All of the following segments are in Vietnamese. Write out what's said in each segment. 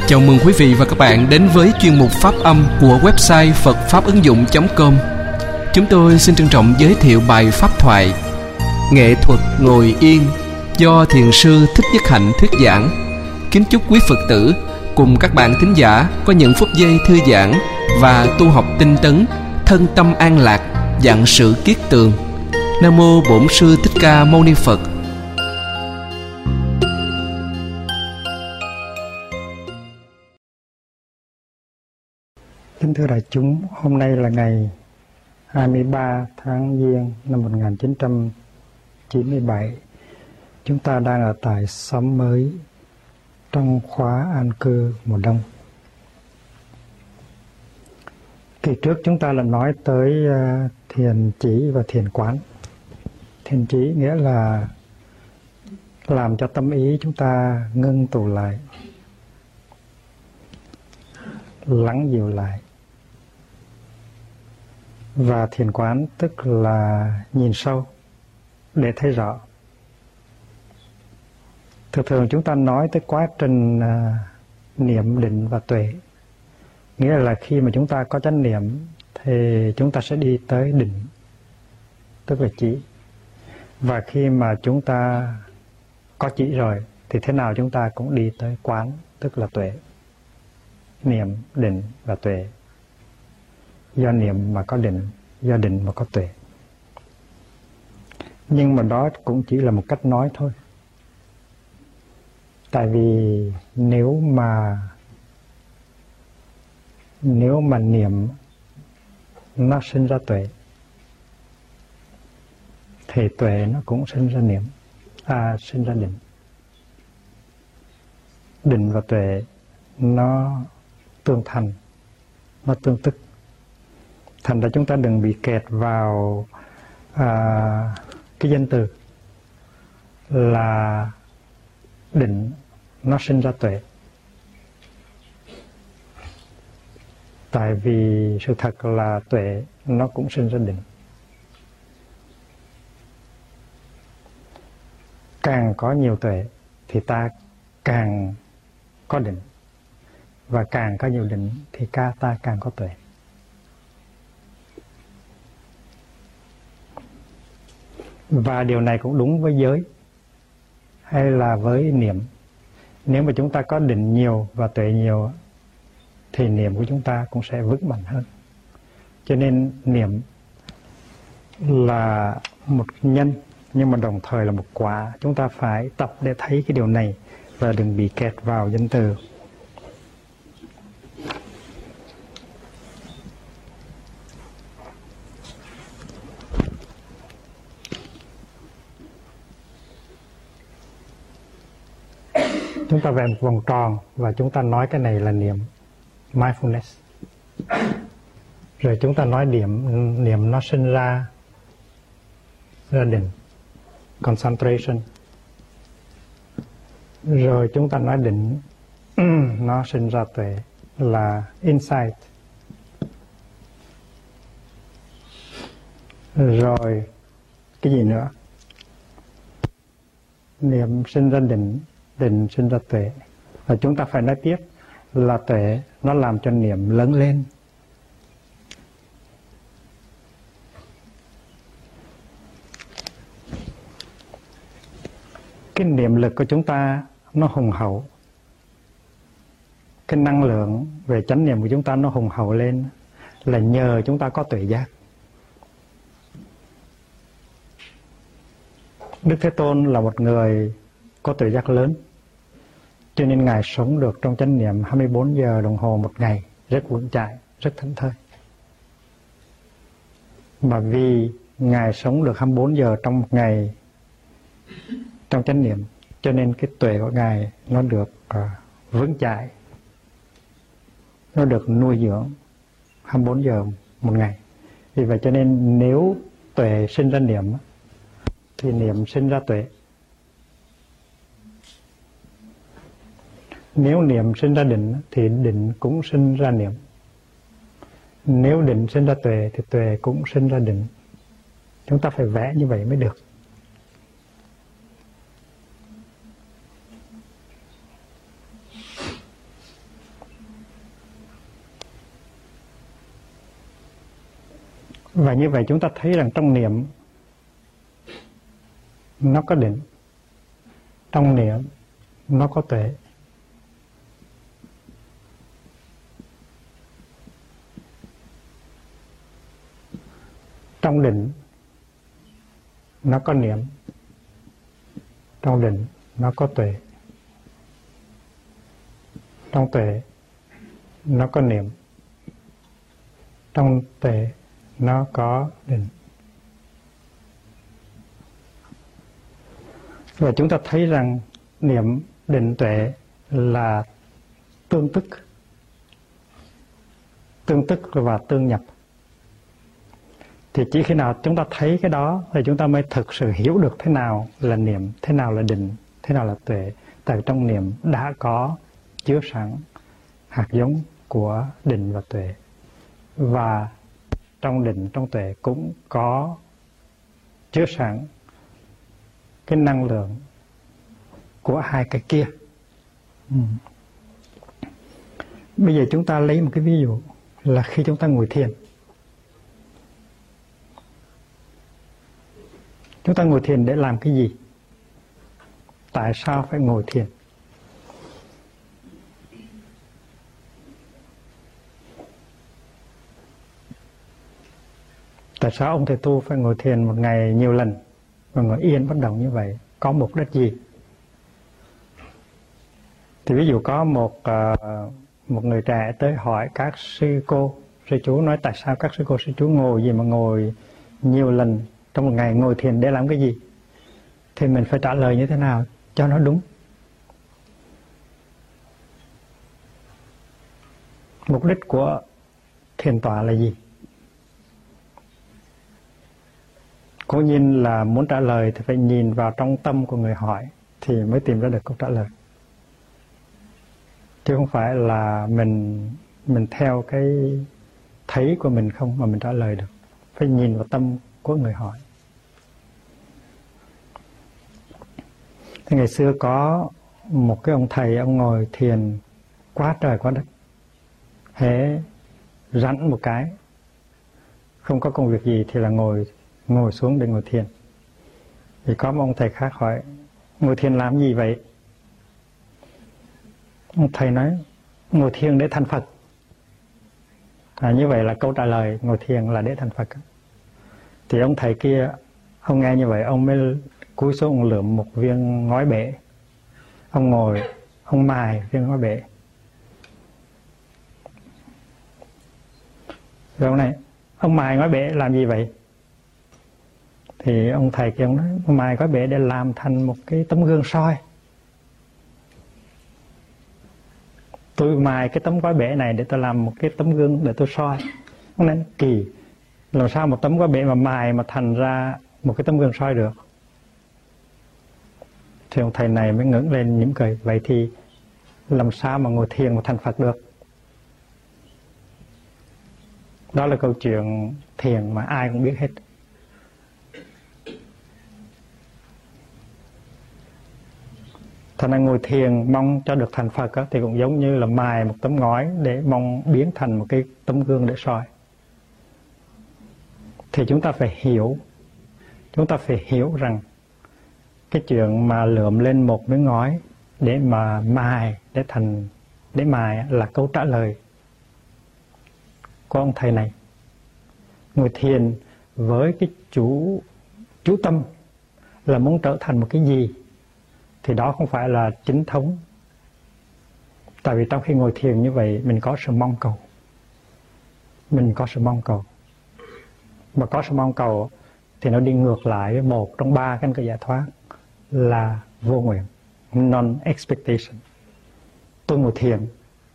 Chào mừng quý vị và các bạn đến với chuyên mục Pháp âm của website phậtfápứng dụng.com. Chúng tôi xin trân trọng giới thiệu bài pháp thoại Nghệ thuật ngồi yên do Thiền sư Thích Nhất Hạnh thuyết giảng. Kính chúc quý Phật tử cùng các bạn thính giả có những phút giây thư giãn và tu học tinh tấn, thân tâm an lạc, vạn sự kiết tường. Nam mô Bổn Sư Thích Ca Mâu Ni Phật. Kính thưa đại chúng, hôm nay là ngày 23 tháng Giêng năm 1997. Chúng ta đang ở tại xóm mới trong khóa an cư mùa đông. Kỳ trước chúng ta đã nói tới thiền chỉ và thiền quán. Thiền chỉ nghĩa là làm cho tâm ý chúng ta ngưng tụ lại, lắng dịu lại. Và thiền quán tức là nhìn sâu để thấy rõ. Thường chúng ta nói tới quá trình niệm, định và tuệ. Nghĩa là khi mà chúng ta có chánh niệm thì chúng ta sẽ đi tới định, tức là chỉ. Và khi mà chúng ta có chỉ rồi thì thế nào chúng ta cũng đi tới quán, tức là tuệ. Niệm, định và tuệ. Do niệm mà có định, do định mà có tuệ. Nhưng mà đó cũng chỉ là một cách nói thôi. Tại vì nếu mà niệm nó sinh ra tuệ thì tuệ nó cũng sinh ra niệm, sinh ra định. Định và tuệ nó tương thành, nó tương tức. Thành ra chúng ta đừng bị kẹt vào cái danh từ là định nó sinh ra tuệ. Tại vì sự thật là tuệ nó cũng sinh ra định. Càng có nhiều tuệ thì ta càng có định. Và càng có nhiều định thì ta càng có tuệ. Và điều này cũng đúng với giới hay là với niệm. Nếu mà chúng ta có định nhiều và tuệ nhiều thì niệm của chúng ta cũng sẽ vững mạnh hơn. Cho nên niệm là một nhân nhưng mà đồng thời là một quả. Chúng ta phải tập để thấy cái điều này và đừng bị kẹt vào danh từ. Chúng ta vẽ một vòng tròn và chúng ta nói cái này là niệm, mindfulness. Rồi chúng ta nói niệm nó sinh ra định, concentration. Rồi chúng ta nói định nó sinh ra tuệ là insight. Rồi cái gì nữa? Niệm sinh ra định, định sinh ra tuệ. Và chúng ta phải nói tiếp là tuệ nó làm cho niệm lớn lên. Cái niệm lực của chúng ta nó hùng hậu. Cái năng lượng về chánh niệm của chúng ta nó hùng hậu lên là nhờ chúng ta có tuệ giác. Đức Thế Tôn là một người có tuệ giác lớn. Cho nên Ngài sống được trong chánh niệm 24 giờ đồng hồ một ngày, rất vững chãi, rất thảnh thơi. Mà vì Ngài sống được 24 giờ trong một ngày trong chánh niệm, cho nên cái tuệ của Ngài nó được vững chãi, nó được nuôi dưỡng 24 giờ một ngày. Vì vậy cho nên nếu tuệ sinh ra niệm thì niệm sinh ra tuệ. Nếu niệm sinh ra định thì định cũng sinh ra niệm. Nếu định sinh ra tuệ thì tuệ cũng sinh ra định. Chúng ta phải vẽ như vậy mới được. Và như vậy chúng ta thấy rằng trong niệm nó có định, trong niệm nó có tuệ. Trong định nó có niệm, trong định nó có tuệ, trong tuệ nó có niệm, trong tuệ nó có định. Và chúng ta thấy rằng niệm, định, tuệ là tương tức và tương nhập. Thì chỉ khi nào chúng ta thấy cái đó thì chúng ta mới thực sự hiểu được thế nào là niệm, thế nào là định, thế nào là tuệ. Tại trong niệm đã có chứa sẵn hạt giống của định và tuệ. Và trong định, trong tuệ cũng có chứa sẵn cái năng lượng của hai cái kia. Bây giờ chúng ta lấy một cái ví dụ là khi chúng ta ngồi thiền. Chúng ta ngồi thiền để làm cái gì? Tại sao phải ngồi thiền? Tại sao ông thầy tu phải ngồi thiền một ngày nhiều lần và ngồi yên bất động như vậy? Có mục đích gì? Thì ví dụ có một người trẻ tới hỏi các sư cô, sư chú nói tại sao các sư cô, sư chú ngồi gì mà ngồi nhiều lần trong một ngày, ngồi thiền để làm cái gì? Thì mình phải trả lời như thế nào cho nó đúng. Mục đích của thiền tọa là gì? Cố nhiên là muốn trả lời thì phải nhìn vào trong tâm của người hỏi thì mới tìm ra được câu trả lời. Chứ không phải là mình theo cái thấy của mình không mà mình trả lời được. Phải nhìn vào tâm của người hỏi. Thì ngày xưa có một cái ông thầy, ông ngồi thiền quá trời quá đất. Hễ rảnh một cái, không có công việc gì thì là ngồi xuống để ngồi thiền. Thì có một ông thầy khác hỏi, ngồi thiền làm gì vậy? Ông thầy nói, ngồi thiền để thành Phật. Như vậy là câu trả lời, ngồi thiền là để thành Phật. Thì ông thầy kia, ông nghe như vậy, ông mới cúi xuống, ông lượm một viên ngói bể. Ông ngồi, ông mài viên ngói bể. Rồi ông này, ông mài ngói bể làm gì vậy? Thì ông thầy kia ông nói, ông mài ngói bể để làm thành một cái tấm gương soi. Tôi mài cái tấm gói bể này để tôi làm một cái tấm gương để tôi soi. Ông nói kỳ, làm sao một tấm gói bể mà mài mà thành ra một cái tấm gương soi được? Thì ông thầy này mới ngẩng lên mỉm cười, vậy thì làm sao mà ngồi thiền mà thành Phật được? Đó là câu chuyện thiền mà ai cũng biết hết. Thành ra ngồi thiền mong cho được thành Phật thì cũng giống như là mài một tấm ngói để mong biến thành một cái tấm gương để soi. Thì chúng ta phải hiểu rằng cái chuyện mà lượm lên một miếng ngói để mà mài để mài là câu trả lời của ông thầy này. Ngồi thiền với cái chú tâm là muốn trở thành một cái gì thì đó không phải là chính thống. Tại vì trong khi ngồi thiền như vậy mình có sự mong cầu. Mà có sự mong cầu thì nó đi ngược lại với một trong ba căn cơ giải thoát là vô nguyện, non-expectation. Tôi ngồi thiền,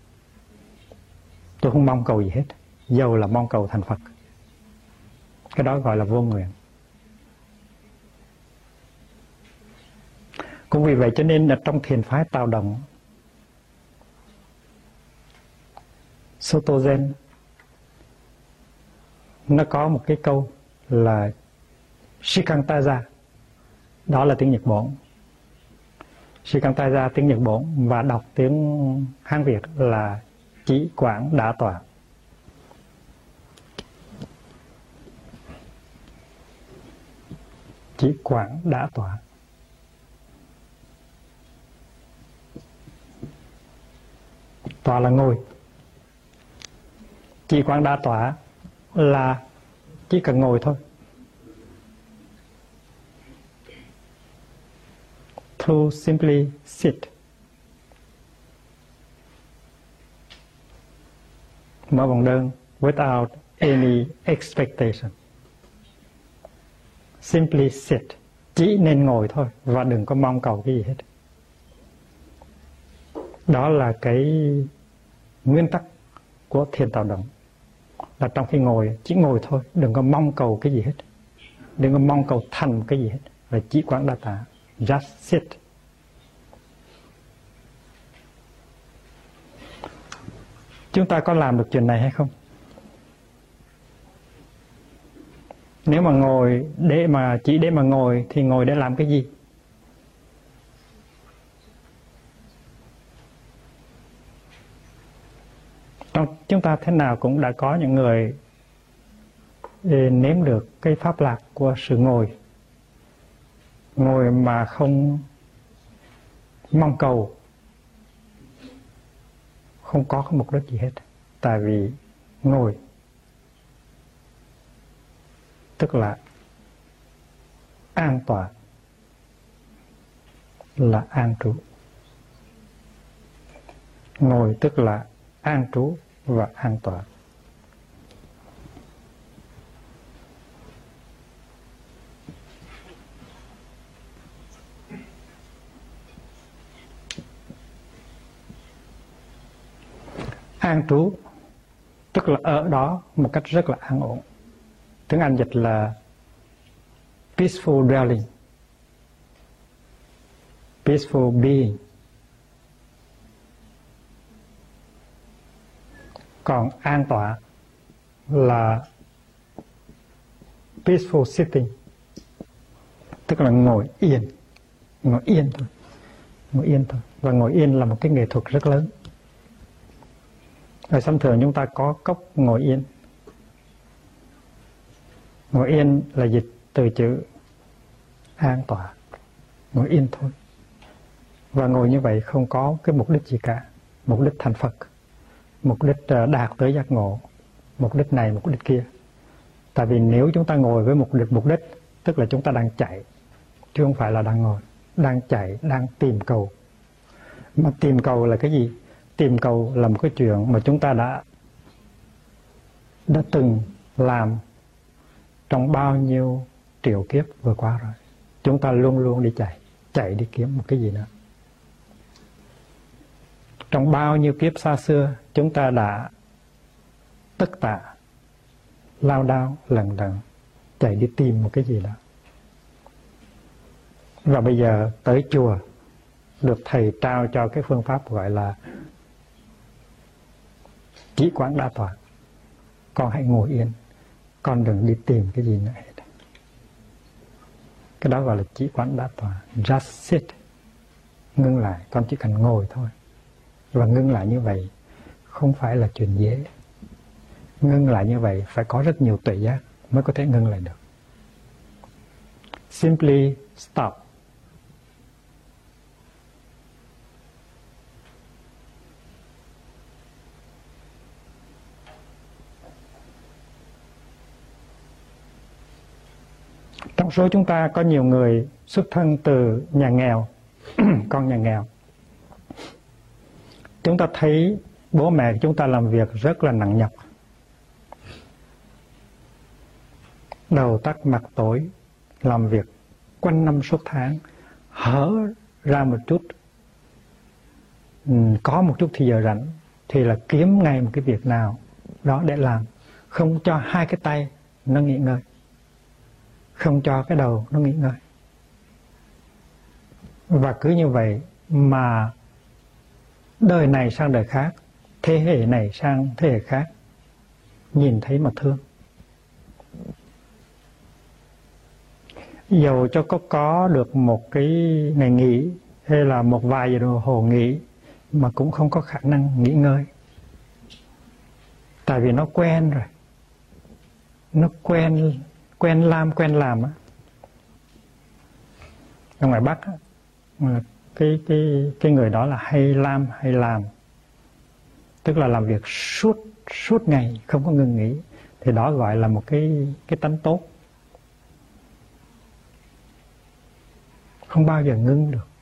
tôi không mong cầu gì hết, dầu là mong cầu thành Phật. Cái đó gọi là vô nguyện. Cũng vì vậy cho nên là trong thiền phái Tào Động, Soto Zen, nó có một cái câu là Shikantaza, đó là tiếng Nhật Bản. Shikantaza tiếng Nhật Bản và đọc tiếng Hán Việt là chỉ quảng đã tọa. chỉ quán đã tọa. Tọa là ngồi. Chỉ quán đã tọa là chỉ cần ngồi thôi. To simply sit. Mở vòng đơn without any expectation. Simply sit. Chỉ nên ngồi thôi và đừng có mong cầu cái gì hết. Đó là cái nguyên tắc của thiền tạo động. Là trong khi ngồi, chỉ ngồi thôi, đừng có mong cầu cái gì hết. Đừng có mong cầu thành cái gì hết. Là chỉ quán đa tả. Just sit. Chúng ta có làm được chuyện này hay không? Nếu mà ngồi chỉ để mà ngồi thì ngồi để làm cái gì? Trong chúng ta thế nào cũng đã có những người nếm được cái pháp lạc của sự ngồi. Ngồi mà không mong cầu, không có cái mục đích gì hết. Tại vì ngồi tức là an tọa, là an trú. Ngồi tức là an trú và an tọa. An trú tức là ở đó một cách rất là an ổn. Tiếng Anh dịch là peaceful dwelling, peaceful being. Còn an tọa là peaceful sitting, tức là ngồi yên thôi, ngồi yên thôi. Và ngồi yên là một cái nghệ thuật rất lớn. Ở thông thường chúng ta có cốc ngồi yên. Ngồi yên là dịch từ chữ an tọa, ngồi yên thôi. Và ngồi như vậy không có cái mục đích gì cả. Mục đích thành Phật, mục đích đạt tới giác ngộ, mục đích này, mục đích kia. Tại vì nếu chúng ta ngồi với mục đích tức là chúng ta đang chạy, chứ không phải là đang ngồi. Đang chạy, đang tìm cầu. Mà tìm cầu là cái gì? Tìm cầu là một cái chuyện mà chúng ta đã từng làm trong bao nhiêu triệu kiếp vừa qua rồi. Chúng ta luôn luôn đi chạy đi kiếm một cái gì nữa. Trong bao nhiêu kiếp xa xưa, chúng ta đã tất tả, lao đao, lần chạy đi tìm một cái gì đó. Và bây giờ tới chùa, được thầy trao cho cái phương pháp gọi là chỉ quán đa tọa. Con hãy ngồi yên, con đừng đi tìm cái gì nữa hết. Cái đó gọi là chỉ quán đa tọa. Just sit. Ngưng lại, con chỉ cần ngồi thôi. Và ngưng lại như vậy không phải là chuyện dễ. Ngưng lại như vậy phải có rất nhiều tuệ giác mới có thể ngưng lại được. Simply stop. Trong số chúng ta có nhiều người xuất thân từ nhà nghèo, con nhà nghèo. Chúng ta thấy bố mẹ chúng ta làm việc rất là nặng nhọc. Đầu tắt mặt tối, làm việc quanh năm suốt tháng, hở ra một chút, có một chút thì giờ rảnh, thì là kiếm ngay một cái việc nào đó để làm. Không cho hai cái tay nó nghỉ ngơi, không cho cái đầu nó nghỉ ngơi. Và cứ như vậy mà đời này sang đời khác, thế hệ này sang thế hệ khác, nhìn thấy mà thương. Dầu cho có được một cái ngày nghỉ hay là một vài giờ đồng hồ nghỉ mà cũng không có khả năng nghỉ ngơi. Tại vì nó quen rồi. Nó quen làm á. ở ngoài Bắc á, cái người đó là hay làm, tức là làm việc suốt ngày không có ngừng nghỉ, thì đó gọi là một cái tánh tốt, không bao giờ ngưng được.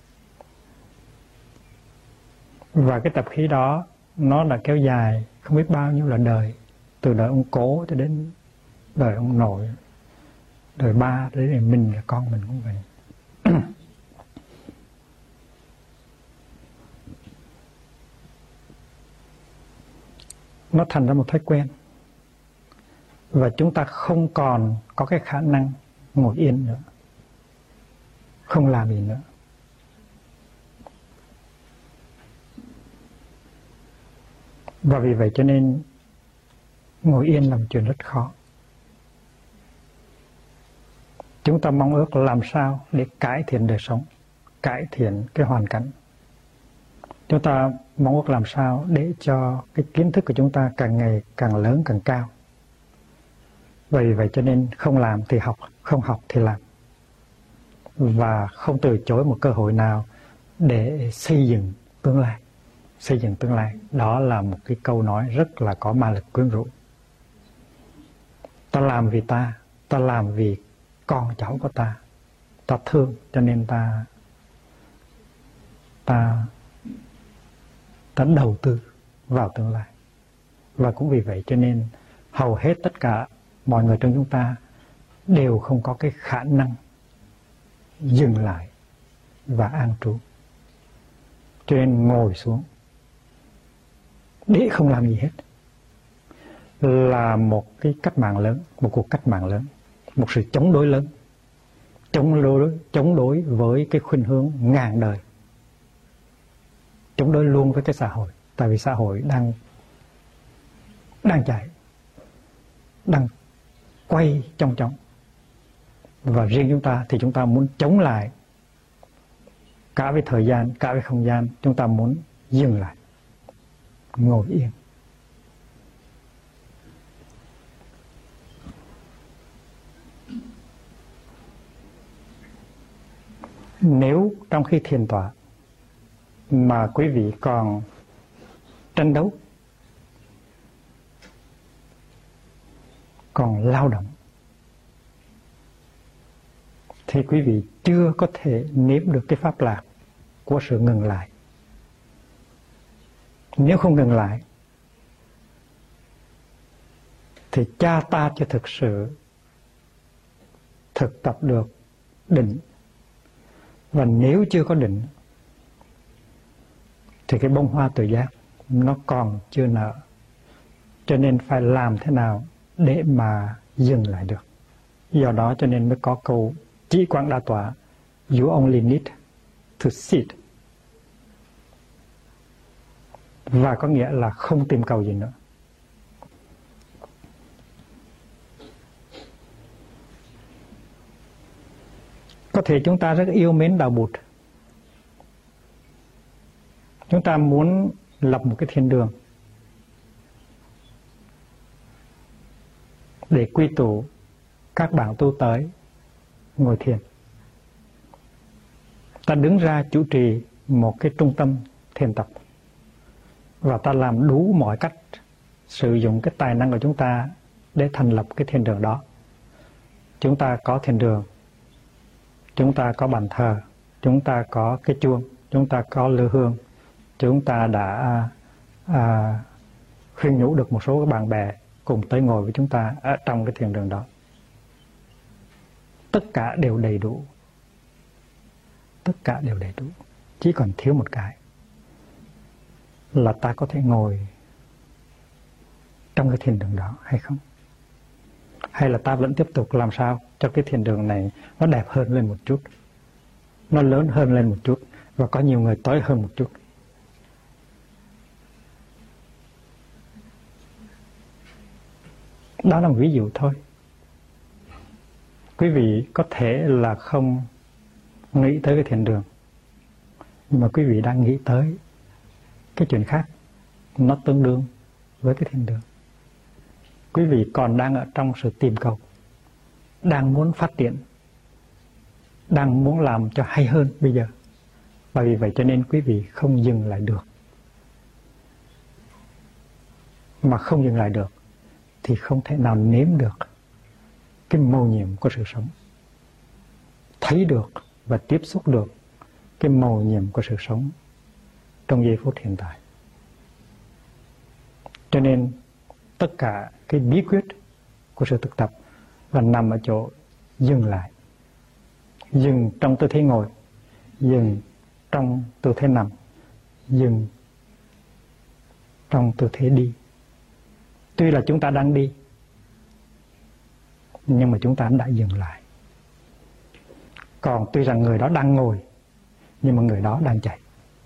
Và cái tập khí đó nó đã kéo dài không biết bao nhiêu là đời, từ đời ông cố cho đến đời ông nội, đời ba, đến đời mình là con mình cũng vậy. Nó thành ra một thói quen, và chúng ta không còn có cái khả năng ngồi yên nữa, không làm gì nữa. Và vì vậy cho nên ngồi yên là một chuyện rất khó. Chúng ta mong ước làm sao để cải thiện đời sống, cải thiện cái hoàn cảnh. Chúng ta mong ước làm sao để cho cái kiến thức của chúng ta càng ngày càng lớn, càng cao. Vì vậy cho nên không làm thì học, không học thì làm. Và không từ chối một cơ hội nào để xây dựng tương lai. Xây dựng tương lai, đó là một cái câu nói rất là có ma lực quyến rũ. Ta làm vì ta làm vì con cháu của ta thương, cho nên ta đầu tư vào tương lai. Và cũng vì vậy cho nên hầu hết tất cả mọi người trong chúng ta đều không có cái khả năng dừng lại và an trú, cho nên ngồi xuống để không làm gì hết là một cái cách mạng lớn, một cuộc cách mạng lớn, một sự chống đối lớn, chống đối với cái khuynh hướng ngàn đời, chống đối luôn với cái xã hội. Tại vì xã hội đang chạy, đang quay trong chóng, và riêng chúng ta thì chúng ta muốn chống lại cả với thời gian, cả với không gian. Chúng ta muốn dừng lại, ngồi yên. Nếu trong khi thiền tọa mà quý vị còn tranh đấu, còn lao động, thì quý vị chưa có thể nếm được cái pháp lạc của sự ngừng lại. Nếu không ngừng lại thì cha ta chưa thực sự thực tập được định. Và nếu chưa có định thì cái bông hoa tự giác nó còn chưa nở. Cho nên phải làm thế nào để mà dừng lại được. Do đó cho nên mới có câu Chỉ Quán Đa Tọa, You only need to sit. Và có nghĩa là không tìm cầu gì nữa. Có thể chúng ta rất yêu mến đạo Bụt. Chúng ta muốn lập một cái thiên đường để quy tụ các bạn tu tới ngồi thiền. Ta đứng ra chủ trì một cái trung tâm thiền tập, và ta làm đủ mọi cách, sử dụng cái tài năng của chúng ta để thành lập cái thiền đường đó. Chúng ta có thiền đường, chúng ta có bàn thờ, chúng ta có cái chuông, chúng ta có lư hương, chúng ta đã khuyên nhủ được một số các bạn bè cùng tới ngồi với chúng ta ở trong cái thiền đường đó. Tất cả đều đầy đủ. Tất cả đều đầy đủ. Chỉ còn thiếu một cái là ta có thể ngồi trong cái thiền đường đó hay không. Hay là ta vẫn tiếp tục làm sao cho cái thiền đường này nó đẹp hơn lên một chút, nó lớn hơn lên một chút, và có nhiều người tới hơn một chút. Đó là một ví dụ thôi. Quý vị có thể là không nghĩ tới cái thiền đường, nhưng mà quý vị đang nghĩ tới cái chuyện khác, nó tương đương với cái thiền đường. Quý vị còn đang ở trong sự tìm cầu, đang muốn phát triển, đang muốn làm cho hay hơn bây giờ. Và vì vậy cho nên quý vị không dừng lại được. Mà không dừng lại được thì không thể nào nếm được cái mầu nhiệm của sự sống, thấy được và tiếp xúc được cái mầu nhiệm của sự sống trong giây phút hiện tại. Cho nên tất cả cái bí quyết của sự thực tập là nằm ở chỗ dừng lại. Dừng trong tư thế ngồi, dừng trong tư thế nằm, dừng trong tư thế đi. Tuy là chúng ta đang đi, nhưng mà chúng ta đã dừng lại. Còn tuy rằng người đó đang ngồi, nhưng mà người đó đang chạy.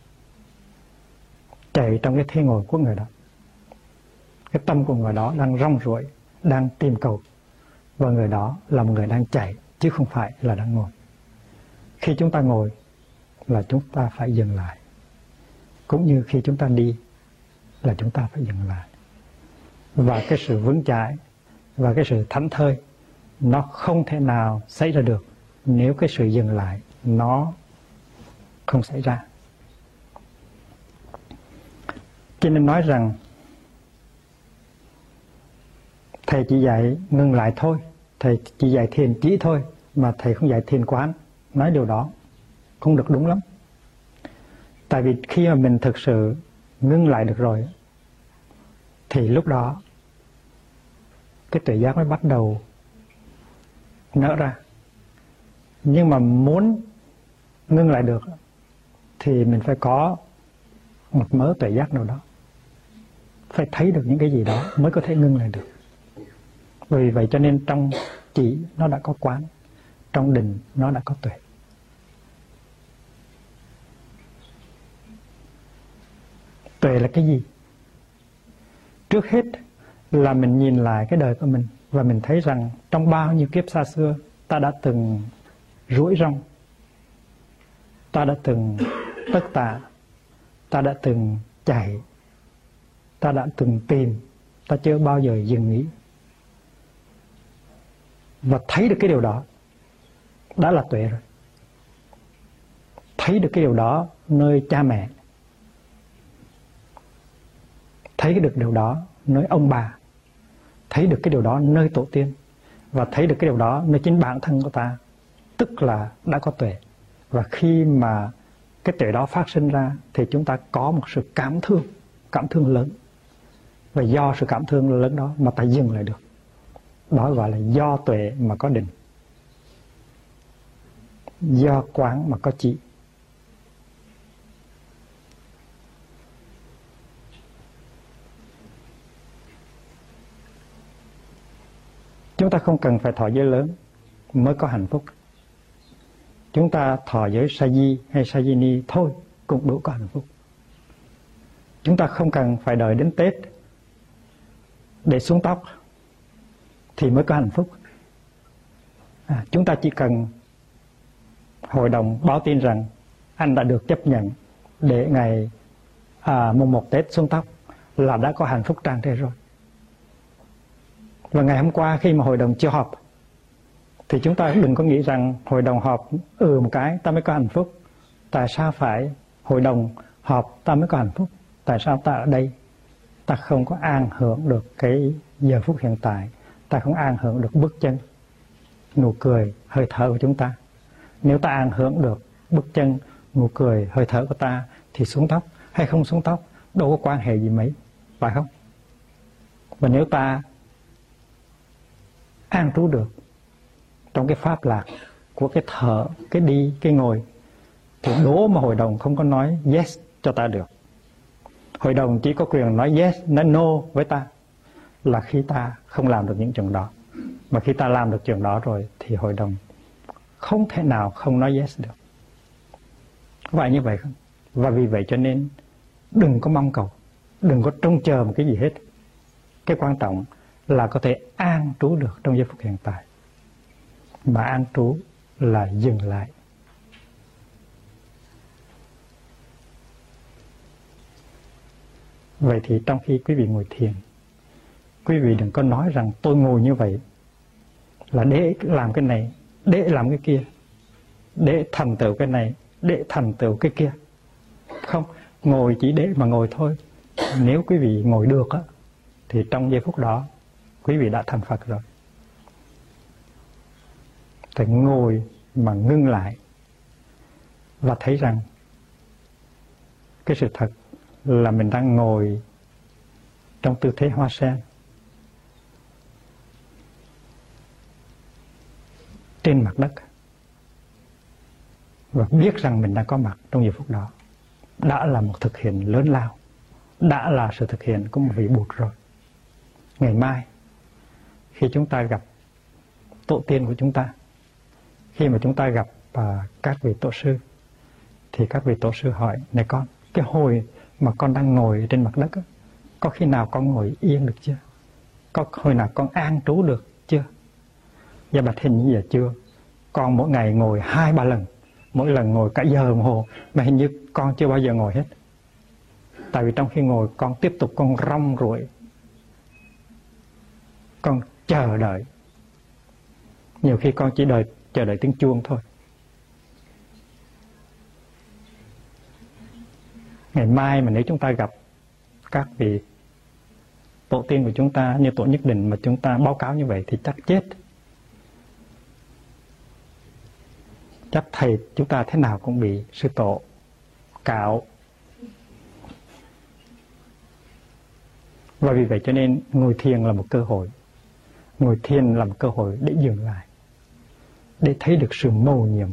Chạy trong cái thế ngồi của người đó. Cái tâm của người đó đang rong ruổi, đang tìm cầu. Và người đó là một người đang chạy, chứ không phải là đang ngồi. Khi chúng ta ngồi là chúng ta phải dừng lại. Cũng như khi chúng ta đi là chúng ta phải dừng lại. Và cái sự vững chãi và cái sự thảnh thơi nó không thể nào xảy ra được nếu cái sự dừng lại nó không xảy ra. Cho nên nói rằng thầy chỉ dạy ngừng lại thôi, thầy chỉ dạy thiền chỉ thôi, mà thầy không dạy thiền quán. Nói điều đó không được đúng lắm. Tại vì khi mà mình thực sự ngưng lại được rồi thì lúc đó cái tuệ giác mới bắt đầu nở ra. Nhưng mà muốn ngưng lại được thì mình phải có một mớ tuệ giác nào đó, phải thấy được những cái gì đó mới có thể ngưng lại được. Vì vậy cho nên trong chỉ nó đã có quán, trong định nó đã có tuệ. Tuệ là cái gì? Trước hết là mình nhìn lại cái đời của mình và mình thấy rằng trong bao nhiêu kiếp xa xưa ta đã từng rủi rong, ta đã từng tất tả, ta đã từng chạy, ta đã từng tìm, ta chưa bao giờ dừng nghỉ. Và thấy được cái điều đó đã là tuệ rồi. Thấy được cái điều đó nơi cha mẹ, thấy được điều đó nơi ông bà, thấy được cái điều đó nơi tổ tiên, và thấy được cái điều đó nơi chính bản thân của ta, tức là đã có tuệ. Và khi mà cái tuệ đó phát sinh ra thì chúng ta có một sự cảm thương lớn. Và do sự cảm thương lớn đó mà ta dừng lại được. Đó gọi là do tuệ mà có định, do quán mà có chỉ. Chúng ta không cần phải thọ giới lớn mới có hạnh phúc. Chúng ta thọ giới sa di hay sa di ni thôi cũng đủ có hạnh phúc. Chúng ta không cần phải đợi đến Tết để xuống tóc thì mới có hạnh phúc. Chúng ta chỉ cần hội đồng báo tin rằng anh đã được chấp nhận để ngày mùng 1 Tết xuống tóc là đã có hạnh phúc tràn trề rồi. Và ngày hôm qua khi mà hội đồng chưa họp thì chúng ta đừng có nghĩ rằng hội đồng họp một cái ta mới có hạnh phúc. Tại sao phải hội đồng họp ta mới có hạnh phúc? Tại sao ta ở đây ta không có an hưởng được cái giờ phút hiện tại, ta không an hưởng được bước chân, nụ cười, hơi thở của chúng ta? Nếu ta an hưởng được bước chân, nụ cười, hơi thở của ta thì xuống tóc hay không xuống tóc đâu có quan hệ gì mấy, phải không? Và nếu ta an trú được trong cái pháp lạc của cái thở, cái đi, cái ngồi thì đố mà hội đồng không có nói yes cho ta được. Hội đồng chỉ có quyền nói yes, nói no với ta là khi ta không làm được những chuyện đó. Mà khi ta làm được chuyện đó rồi thì hội đồng không thể nào không nói yes được. Có phải như vậy không? Và vì vậy cho nên đừng có mong cầu, đừng có trông chờ một cái gì hết. Cái quan trọng là có thể an trú được trong giây phút hiện tại. Mà an trú là dừng lại. Vậy thì trong khi quý vị ngồi thiền, quý vị đừng có nói rằng tôi ngồi như vậy là để làm cái này, để làm cái kia. để thành tựu cái này, để thành tựu cái kia. Không, ngồi chỉ để mà ngồi thôi. Nếu quý vị ngồi được á, thì trong giây phút đó quý vị đã thành Phật rồi. Thì ngồi mà ngưng lại và thấy rằng cái sự thật là mình đang ngồi trong tư thế hoa sen trên mặt đất, và biết rằng mình đang có mặt trong giây phút đó, đã là một thực hiện lớn lao, đã là sự thực hiện của một vị Bụt rồi. Ngày mai khi chúng ta gặp tổ tiên của chúng ta, khi mà chúng ta gặp các vị tổ sư, thì các vị tổ sư hỏi: này con, cái hồi mà con đang ngồi trên mặt đất á, có khi nào con ngồi yên được chưa? Có hồi nào con an trú được chưa? Gia Bạch hình như là chưa. Con mỗi ngày ngồi 2-3 lần, mỗi lần ngồi cả giờ đồng hồ, mà hình như con chưa bao giờ ngồi hết. Tại vì trong khi ngồi con tiếp tục con rong ruổi, con chờ đợi. Nhiều khi con chỉ chờ đợi tiếng chuông thôi. Ngày mai mà nếu chúng ta gặp các vị tổ tiên của chúng ta như Tổ Nhất Định mà chúng ta báo cáo như vậy thì chắc chết. Chắc thầy chúng ta thế nào cũng bị sư tổ cạo. Và vì vậy cho nên ngồi thiền là một cơ hội. Ngồi thiền là một cơ hội để dừng lại, để thấy được sự mầu nhiệm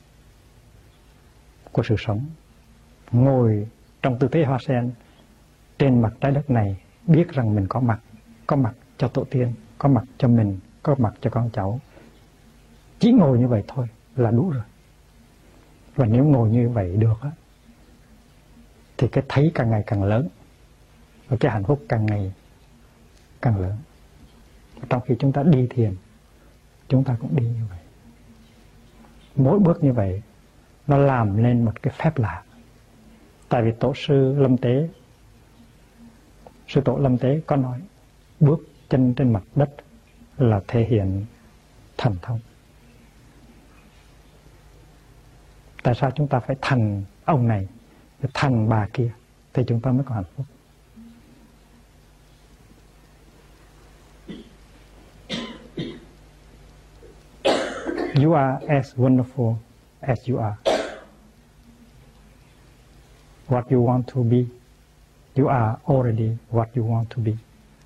của sự sống. Ngồi trong tư thế hoa sen trên mặt trái đất này, biết rằng mình có mặt cho tổ tiên, có mặt cho mình, có mặt cho con cháu. Chỉ ngồi như vậy thôi là đủ rồi. Và nếu ngồi như vậy được á, thì cái thấy càng ngày càng lớn, và cái hạnh phúc càng ngày càng lớn. Trong khi chúng ta đi thiền, chúng ta cũng đi như vậy. Mỗi bước như vậy nó làm nên một cái phép lạ. Tại vì tổ sư Lâm Tế, sư tổ Lâm Tế có nói bước chân trên mặt đất là thể hiện thần thông. Tại sao chúng ta phải thành ông này, phải thành bà kia thì chúng ta mới có hạnh phúc. You are as wonderful as you are. What you want to be, you are already what you want to be.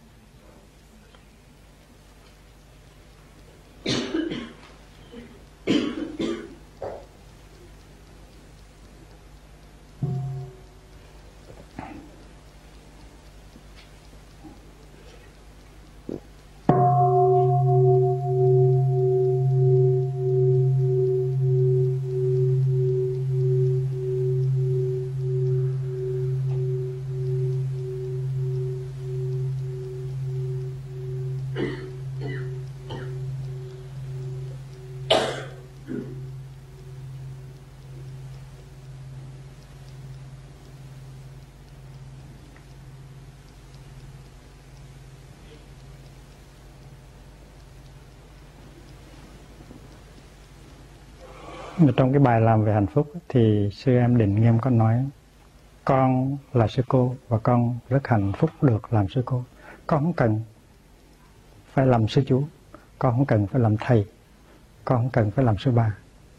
Trong cái bài làm về hạnh phúc thì sư em Định Nghiêm có nói: con là sư cô và con rất hạnh phúc được làm sư cô. Con không cần phải làm sư chú, con không cần phải làm thầy, con không cần phải làm sư bà.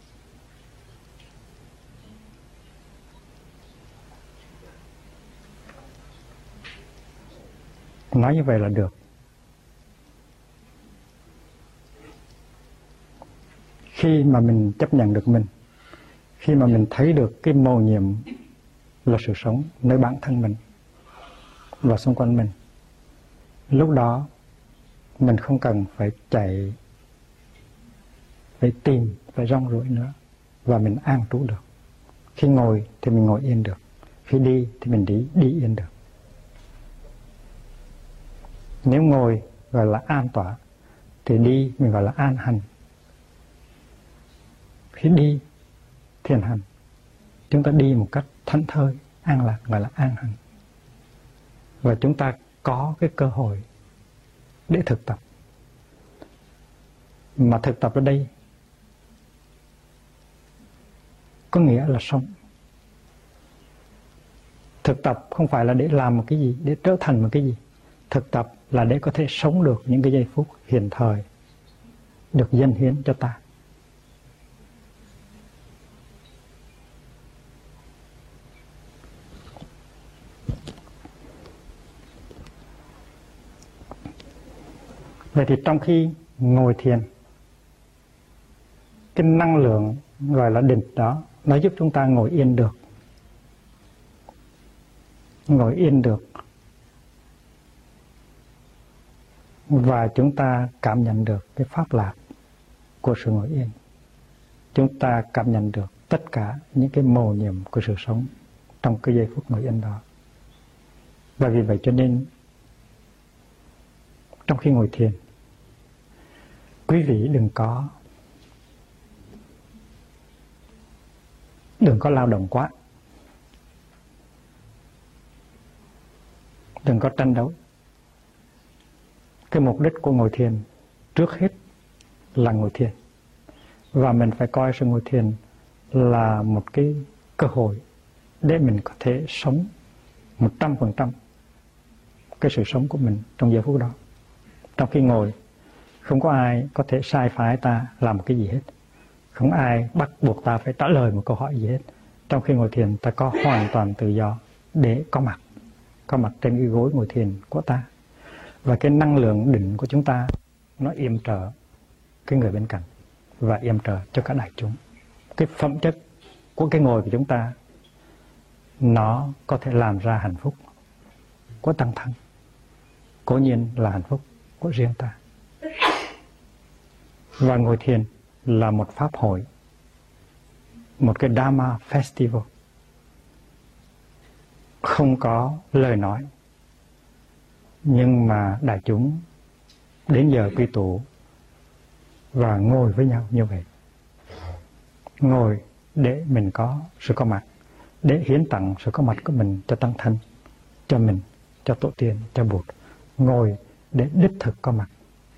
Nói như vậy là được. Khi mà mình chấp nhận được mình, khi mà mình thấy được cái mầu nhiệm là sự sống nơi bản thân mình và xung quanh mình, lúc đó mình không cần phải chạy, phải tìm, phải rong ruổi nữa, và mình an trú được. Khi ngồi thì mình ngồi yên được, khi đi thì mình đi yên được. Nếu ngồi gọi là an tọa, thì đi mình gọi là an hành. Khi đi thiền hành, chúng ta đi một cách thảnh thơi, an lạc, gọi là an hành. Và chúng ta có cái cơ hội để thực tập. Mà thực tập ở đây có nghĩa là sống. Thực tập không phải là để làm một cái gì, để trở thành một cái gì. Thực tập là để có thể sống được những cái giây phút hiện thời được dâng hiến cho ta. Vậy thì trong khi ngồi thiền, cái năng lượng gọi là định đó, nó giúp chúng ta ngồi yên được. Ngồi yên được. Và chúng ta cảm nhận được cái pháp lạc của sự ngồi yên. Chúng ta cảm nhận được tất cả những cái mầu nhiệm của sự sống trong cái giây phút ngồi yên đó. Và vì vậy cho nên trong khi ngồi thiền, quý vị đừng có lao động quá, đừng có tranh đấu. Cái mục đích của ngồi thiền trước hết là ngồi thiền, và mình phải coi sự ngồi thiền là một cái cơ hội để mình có thể sống 100% cái sự sống của mình trong giờ phút đó. Trong khi ngồi, không có ai có thể sai phái ta làm cái gì hết. Không ai bắt buộc ta phải trả lời một câu hỏi gì hết. Trong khi ngồi thiền, ta có hoàn toàn tự do để có mặt trên cái gối ngồi thiền của ta. Và cái năng lượng định của chúng ta nó yểm trợ cái người bên cạnh và yểm trợ cho cả đại chúng. Cái phẩm chất của cái ngồi của chúng ta nó có thể làm ra hạnh phúc của tăng thân, cố nhiên là hạnh phúc của riêng ta. Và ngồi thiền là một pháp hội, một cái Dharma Festival, không có lời nói, nhưng mà đại chúng đến giờ quy tụ và ngồi với nhau như vậy. Ngồi để mình có sự có mặt, để hiến tặng sự có mặt của mình cho tăng thân, cho mình, cho tổ tiên, cho Bụt. Ngồi để đích thực có mặt.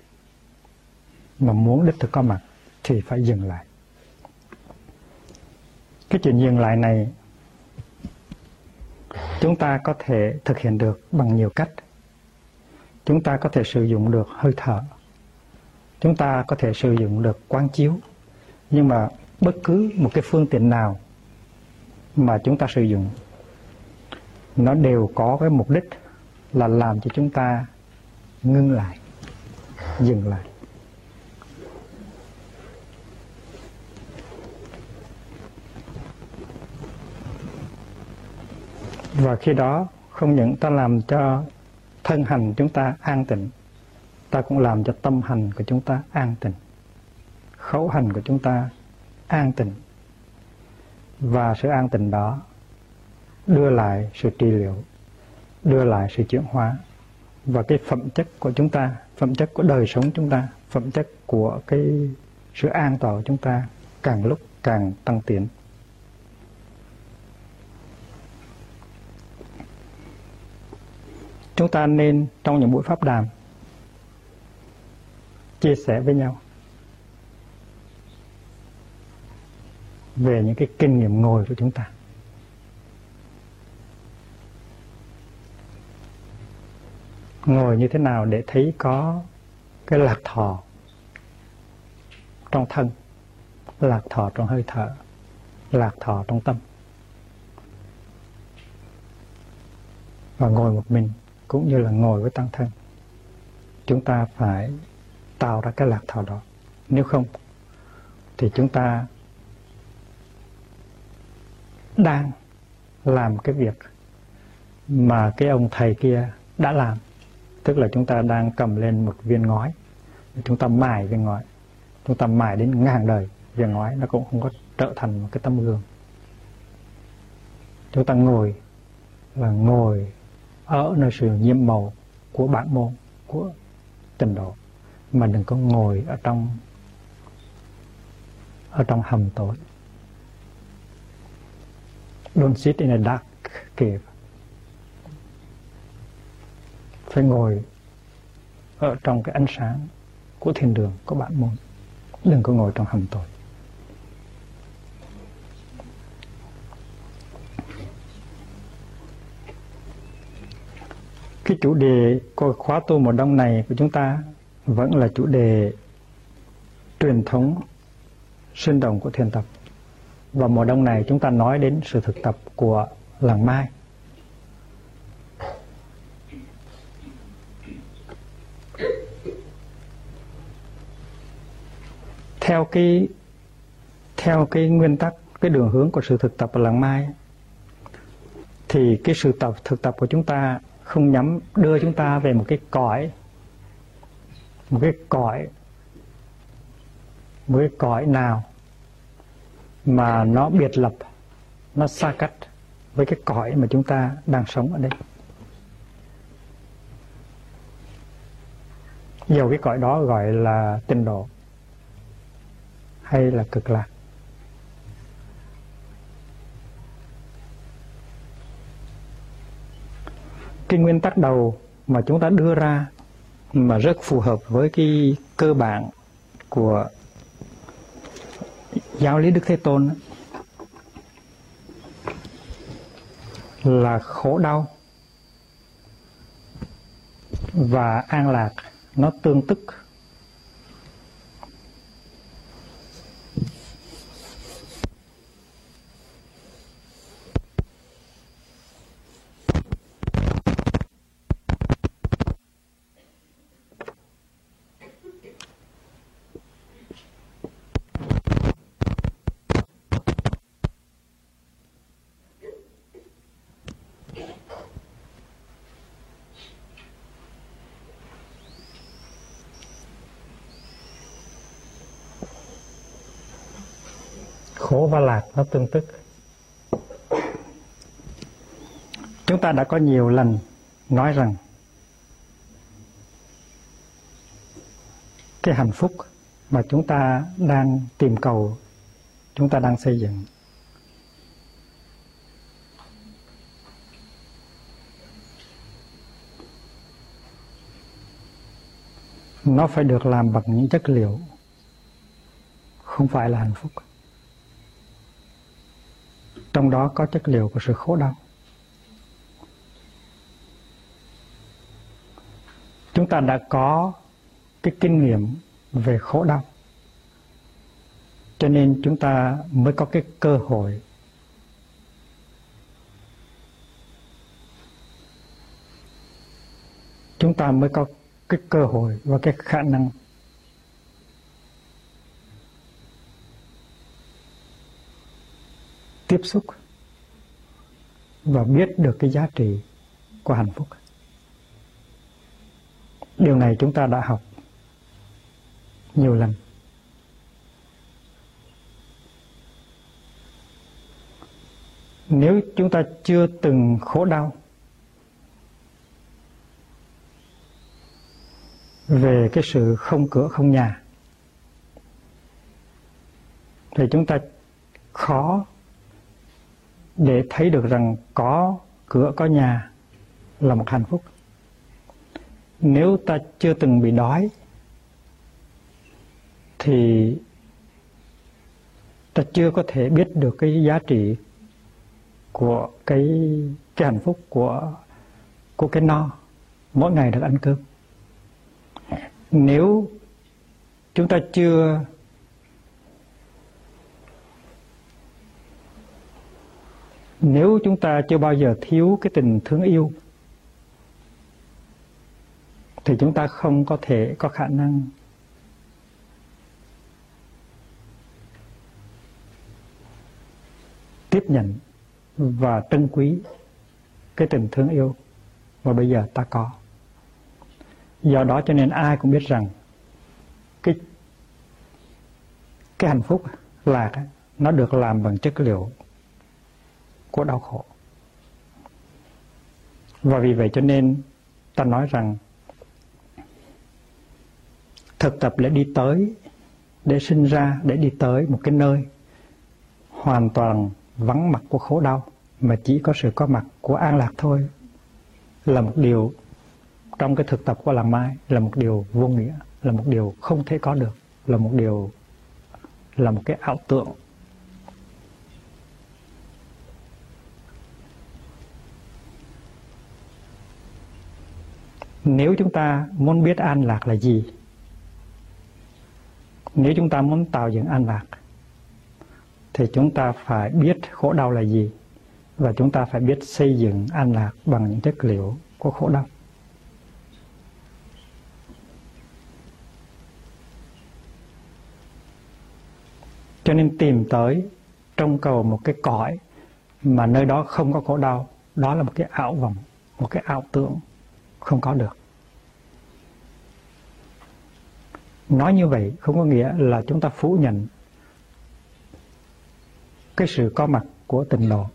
Mà muốn đích thực có mặt thì phải dừng lại. Cái chuyện dừng lại này chúng ta có thể thực hiện được bằng nhiều cách. Chúng ta có thể sử dụng được hơi thở, chúng ta có thể sử dụng được quán chiếu. Nhưng mà bất cứ một cái phương tiện nào mà chúng ta sử dụng, nó đều có cái mục đích là làm cho chúng ta ngưng lại, dừng lại. Và khi đó không những ta làm cho thân hành chúng ta an tịnh, ta cũng làm cho tâm hành của chúng ta an tịnh, khẩu hành của chúng ta an tịnh. Và sự an tịnh đó đưa lại sự trị liệu, đưa lại sự chuyển hóa. Và cái phẩm chất của chúng ta, phẩm chất của đời sống chúng ta, phẩm chất của cái sự an toàn của chúng ta càng lúc càng tăng tiến. Chúng ta nên trong những buổi pháp đàm chia sẻ với nhau về những cái kinh nghiệm ngồi của chúng ta. Ngồi như thế nào để thấy có cái lạc thọ trong thân, lạc thọ trong hơi thở, lạc thọ trong tâm. Và ngồi một mình cũng như là ngồi với tăng thân, chúng ta phải tạo ra cái lạc thọ đó. Nếu không thì chúng ta đang làm cái việc mà cái ông thầy kia đã làm. Tức là chúng ta đang cầm lên một viên ngói, chúng ta mài viên ngói, chúng ta mài đến ngàn đời viên ngói, nó cũng không có trở thành một cái tấm gương. Chúng ta ngồi là ngồi ở nơi sự nhiễm màu của bản môn, của tịnh độ, mà đừng có ngồi ở trong hầm tối. Don't sit in a dark cave. Phải ngồi ở trong cái ánh sáng của thiên đường, của bản môn. Đừng có ngồi trong hầm tối. Cái chủ đề của khóa tu mùa đông này của chúng ta vẫn là chủ đề truyền thống sinh động của thiền tập. Và mùa đông này chúng ta nói đến sự thực tập của làng Mai. Theo cái nguyên tắc, cái đường hướng của sự thực tập ở làng Mai, thì cái sự thực tập của chúng ta không nhắm đưa chúng ta về một cái cõi nào mà nó biệt lập, nó xa cách với cái cõi mà chúng ta đang sống ở đây. Dầu cái cõi đó gọi là tịnh độ hay là cực lạc. Cái nguyên tắc đầu mà chúng ta đưa ra mà rất phù hợp với cái cơ bản của giáo lý Đức Thế Tôn là khổ đau và an lạc nó tương tức. Khổ và lạc nó tương tức. Chúng ta đã có nhiều lần nói rằng cái hạnh phúc mà chúng ta đang tìm cầu, chúng ta đang xây dựng, nó phải được làm bằng những chất liệu, không phải là hạnh phúc. Trong đó có chất liệu của sự khổ đau. Chúng ta đã có cái kinh nghiệm về khổ đau, cho nên chúng ta mới có cái cơ hội và cái khả năng tiếp xúc và biết được cái giá trị của hạnh phúc. Điều này chúng ta đã học nhiều lần. Nếu chúng ta chưa từng khổ đau về cái sự không cửa không nhà, thì chúng ta khó để thấy được rằng có cửa có nhà là một hạnh phúc. Nếu ta chưa từng bị đói thì ta chưa có thể biết được cái giá trị của cái hạnh phúc của cái no mỗi ngày được ăn cơm. Nếu chúng ta chưa bao giờ thiếu cái tình thương yêu thì chúng ta không có thể có khả năng tiếp nhận và trân quý cái tình thương yêu mà bây giờ ta có. Do đó cho nên ai cũng biết rằng cái hạnh phúc lạc nó được làm bằng chất liệu của đau khổ. Và vì vậy cho nên ta nói rằng thực tập để đi tới, để sinh ra, để đi tới một cái nơi hoàn toàn vắng mặt của khổ đau mà chỉ có sự có mặt của an lạc thôi, là một điều trong cái thực tập của làng Mai, là một điều vô nghĩa, là một điều không thể có được, là một cái ảo tưởng. Nếu chúng ta muốn biết an lạc là gì, nếu chúng ta muốn tạo dựng an lạc, thì chúng ta phải biết khổ đau là gì, và chúng ta phải biết xây dựng an lạc bằng những chất liệu của khổ đau. Cho nên tìm tới trông cầu một cái cõi mà nơi đó không có khổ đau, đó là một cái ảo vọng, một cái ảo tưởng không có được. Nói như vậy không có nghĩa là chúng ta phủ nhận cái sự có mặt của tịnh độ.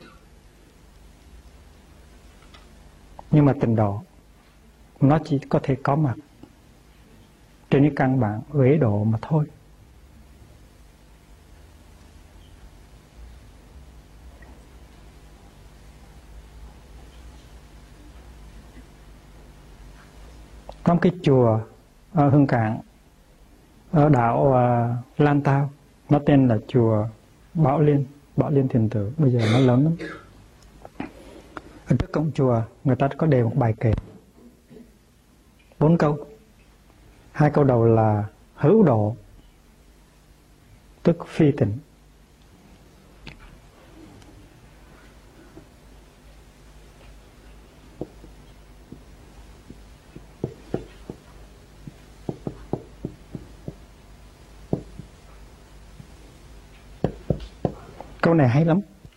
Nhưng mà tịnh độ nó chỉ có thể có mặt trên những căn bản uế độ mà thôi. Có một cái chùa ở Hương Cảng, ở đảo Lan Tao, nó tên là chùa Bảo Liên Thiền Tử, bây giờ nó lớn lắm. Ở trước cổng chùa người ta có đề một bài kệ 4 câu. 2 câu đầu là hữu độ tức phi tịnh. Câu này hay lắm.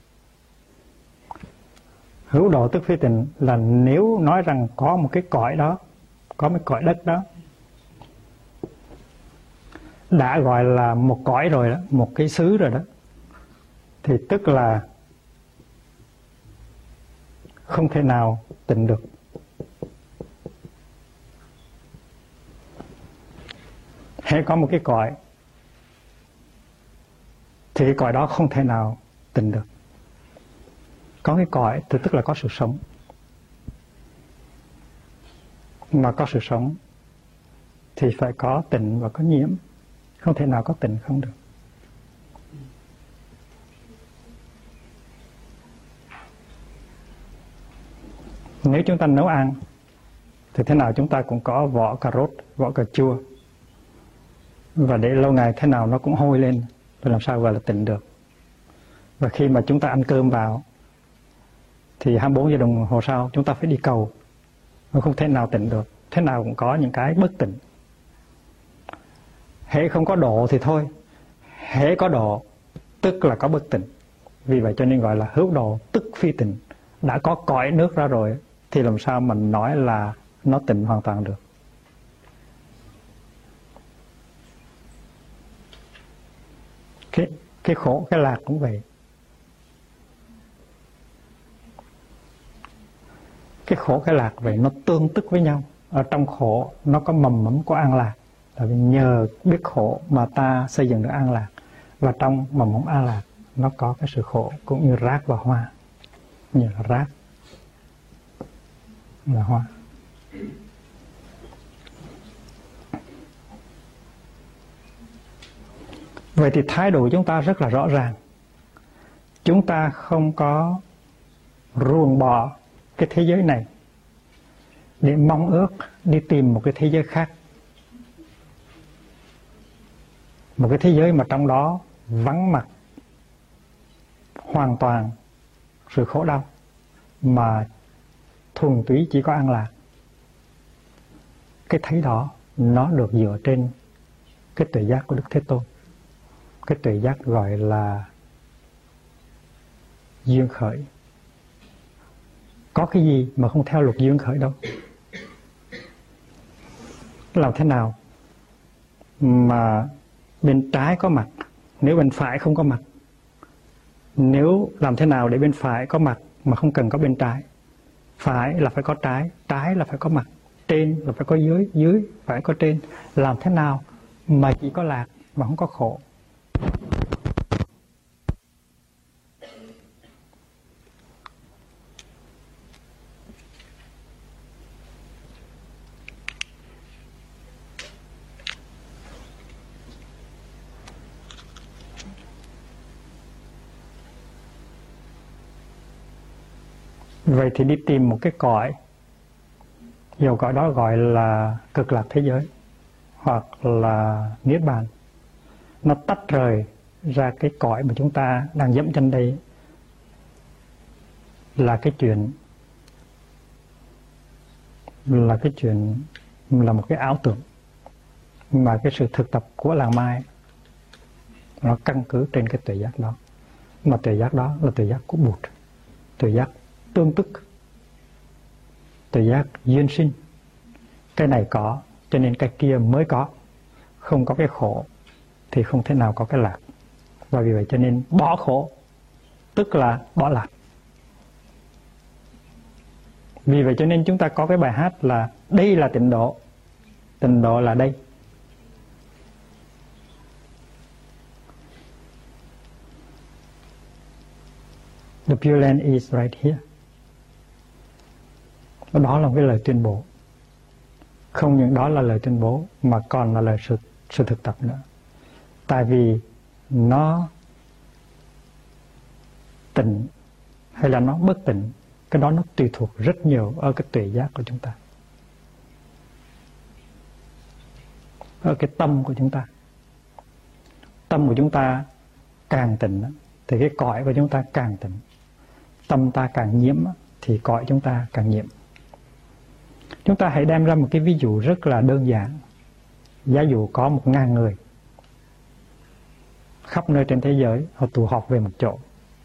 Hữu độ tức phi tịnh là nếu nói rằng có một cái cõi đó, có một cõi đất đó, đã gọi là một cõi rồi đó, một cái xứ rồi đó, thì tức là không thể nào tịnh được. Hễ có một cái cõi thì cái cõi đó không thể nào tịnh được. Có cái cõi thì tức là có sự sống. Mà có sự sống thì phải có tịnh và có nhiễm. Không thể nào có tịnh không được. Nếu chúng ta nấu ăn thì thế nào chúng ta cũng có vỏ cà rốt, vỏ cà chua, và để lâu ngày thế nào nó cũng hôi lên, thì làm sao gọi là tịnh được. Và khi mà chúng ta ăn cơm vào thì 24 giờ đồng hồ sau chúng ta phải đi cầu, nó không thể nào tịnh được. Thế nào cũng có những cái bất tịnh. Hễ không có độ thì thôi, hễ có độ tức là có bất tịnh. Vì vậy cho nên gọi là hữu độ tức phi tịnh. Đã có cõi nước ra rồi thì làm sao mình nói là nó tịnh hoàn toàn được. Cái khổ, cái lạc cũng vậy. Cái khổ, cái lạc vậy, nó tương tức với nhau. Ở trong khổ nó có mầm mống của an lạc. Tại vì nhờ biết khổ mà ta xây dựng được an lạc. Và trong mầm mống an lạc nó có cái sự khổ, cũng như rác và hoa. Như là rác và hoa. Vậy thì thái độ của chúng ta rất là rõ ràng. Chúng ta không có ruồng bỏ cái thế giới này để mong ước đi tìm một cái thế giới khác. Một cái thế giới mà trong đó vắng mặt hoàn toàn sự khổ đau, mà thuần túy chỉ có an lạc. Cái thấy đó nó được dựa trên cái tuệ giác của Đức Thế Tôn. Cái tuệ giác gọi là duyên khởi. Có cái gì mà không theo luật duyên khởi đâu. Làm thế nào mà bên trái có mặt nếu bên phải không có mặt? Nếu làm thế nào để bên phải có mặt mà không cần có bên trái? Phải là phải có trái, trái là phải có mặt, trên là phải có dưới, dưới phải có trên. Làm thế nào mà chỉ có lạc mà không có khổ? Vậy thì đi tìm một cái cõi Dầu cõi đó gọi là cực lạc thế giới hoặc là niết bàn, nó tách rời ra cái cõi mà chúng ta đang dẫm chân đây, là cái chuyện là một cái ảo tưởng, mà cái sự thực tập của làng Mai nó căn cứ trên cái tuệ giác đó. Mà tuệ giác đó là tuệ giác của Bụt, tuệ giác tương tức, tuệ giác duyên sinh. Cái này có cho nên cái kia mới có. Không có cái khổ thì không thể nào có cái lạc. Và vì vậy cho nên bỏ khổ tức là bỏ lạc. Vì vậy cho nên chúng ta có cái bài hát là đây là tịnh độ. Tịnh độ là đây. The Pure Land is right here. Đó là một cái lời tuyên bố. Không những đó là lời tuyên bố mà còn là lời sự thực tập nữa. Tại vì nó tịnh hay là nó bất tịnh, cái đó nó tùy thuộc rất nhiều ở cái tuệ giác của chúng ta, ở cái tâm của chúng ta. Tâm của chúng ta càng tịnh thì cái cõi của chúng ta càng tịnh. Tâm ta càng nhiễm thì cõi chúng ta càng nhiễm. Chúng ta hãy đem ra một cái ví dụ rất là đơn giản. Giả dụ có 1.000 người khắp nơi trên thế giới, họ tụ họp về một chỗ.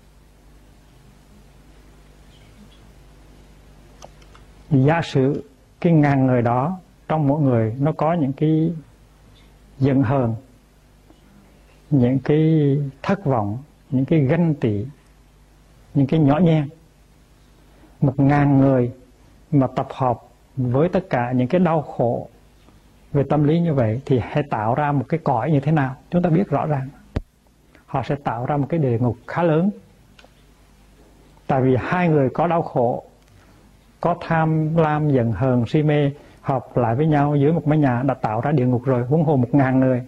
Giả sử cái 1.000 người đó, trong mỗi người nó có những cái giận hờn, những cái thất vọng, những cái ganh tị, những cái nhỏ nhen. 1.000 người mà tập hợp với tất cả những cái đau khổ về tâm lý như vậy thì hãy tạo ra một cái cõi như thế nào? Chúng ta biết rõ ràng. Họ sẽ tạo ra một cái địa ngục khá lớn. Tại vì 2 người có đau khổ, có tham lam, giận hờn, si mê hợp lại với nhau dưới một mái nhà đã tạo ra địa ngục rồi, huống hồ 1.000 người.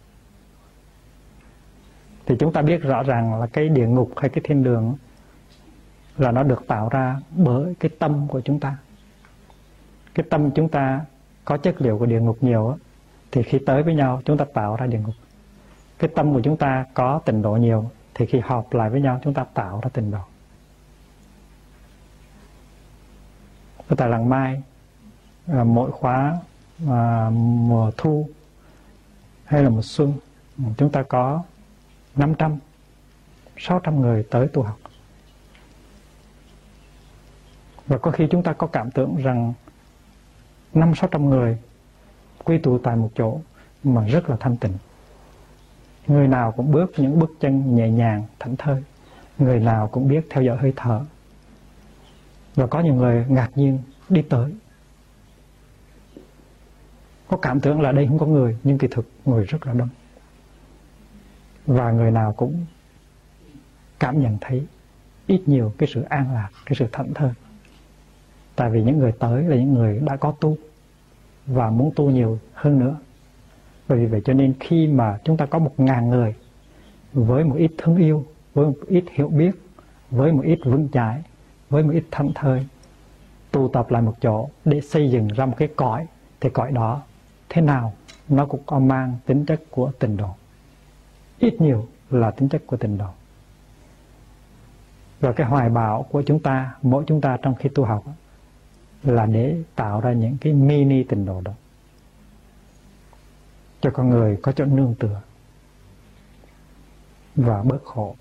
Thì chúng ta biết rõ ràng là cái địa ngục hay cái thiên đường là nó được tạo ra bởi cái tâm của chúng ta. Cái tâm chúng ta có chất liệu của địa ngục nhiều thì khi tới với nhau chúng ta tạo ra địa ngục. Cái tâm của chúng ta có tịnh độ nhiều thì khi họp lại với nhau chúng ta tạo ra tịnh độ. Tại làng Mai, mỗi khóa mùa thu hay là mùa xuân, chúng ta có 500, 600 người tới tu học. Và có khi chúng ta có cảm tưởng rằng 500-600 người quy tụ tại một chỗ mà rất là thanh tịnh. Người nào cũng bước những bước chân nhẹ nhàng, thảnh thơi. Người nào cũng biết theo dõi hơi thở. Và có những người ngạc nhiên đi tới. Có cảm tưởng là đây không có người, nhưng kỳ thực người rất là đông. Và người nào cũng cảm nhận thấy ít nhiều cái sự an lạc, cái sự thảnh thơi. Tại vì những người tới là những người đã có tu và muốn tu nhiều hơn nữa. Vì vậy cho nên khi mà chúng ta có 1.000 người với một ít thương yêu, với một ít hiểu biết, với một ít vững chãi, với một ít thảnh thơi, tụ tập lại một chỗ để xây dựng ra một cái cõi, thì cõi đó thế nào nó cũng có mang tính chất của tịnh độ. Ít nhiều là tính chất của tịnh độ. Và cái hoài bão của chúng ta, mỗi chúng ta trong khi tu học là để tạo ra những cái mini tịnh độ đó, cho con người có chỗ nương tựa và bớt khổ.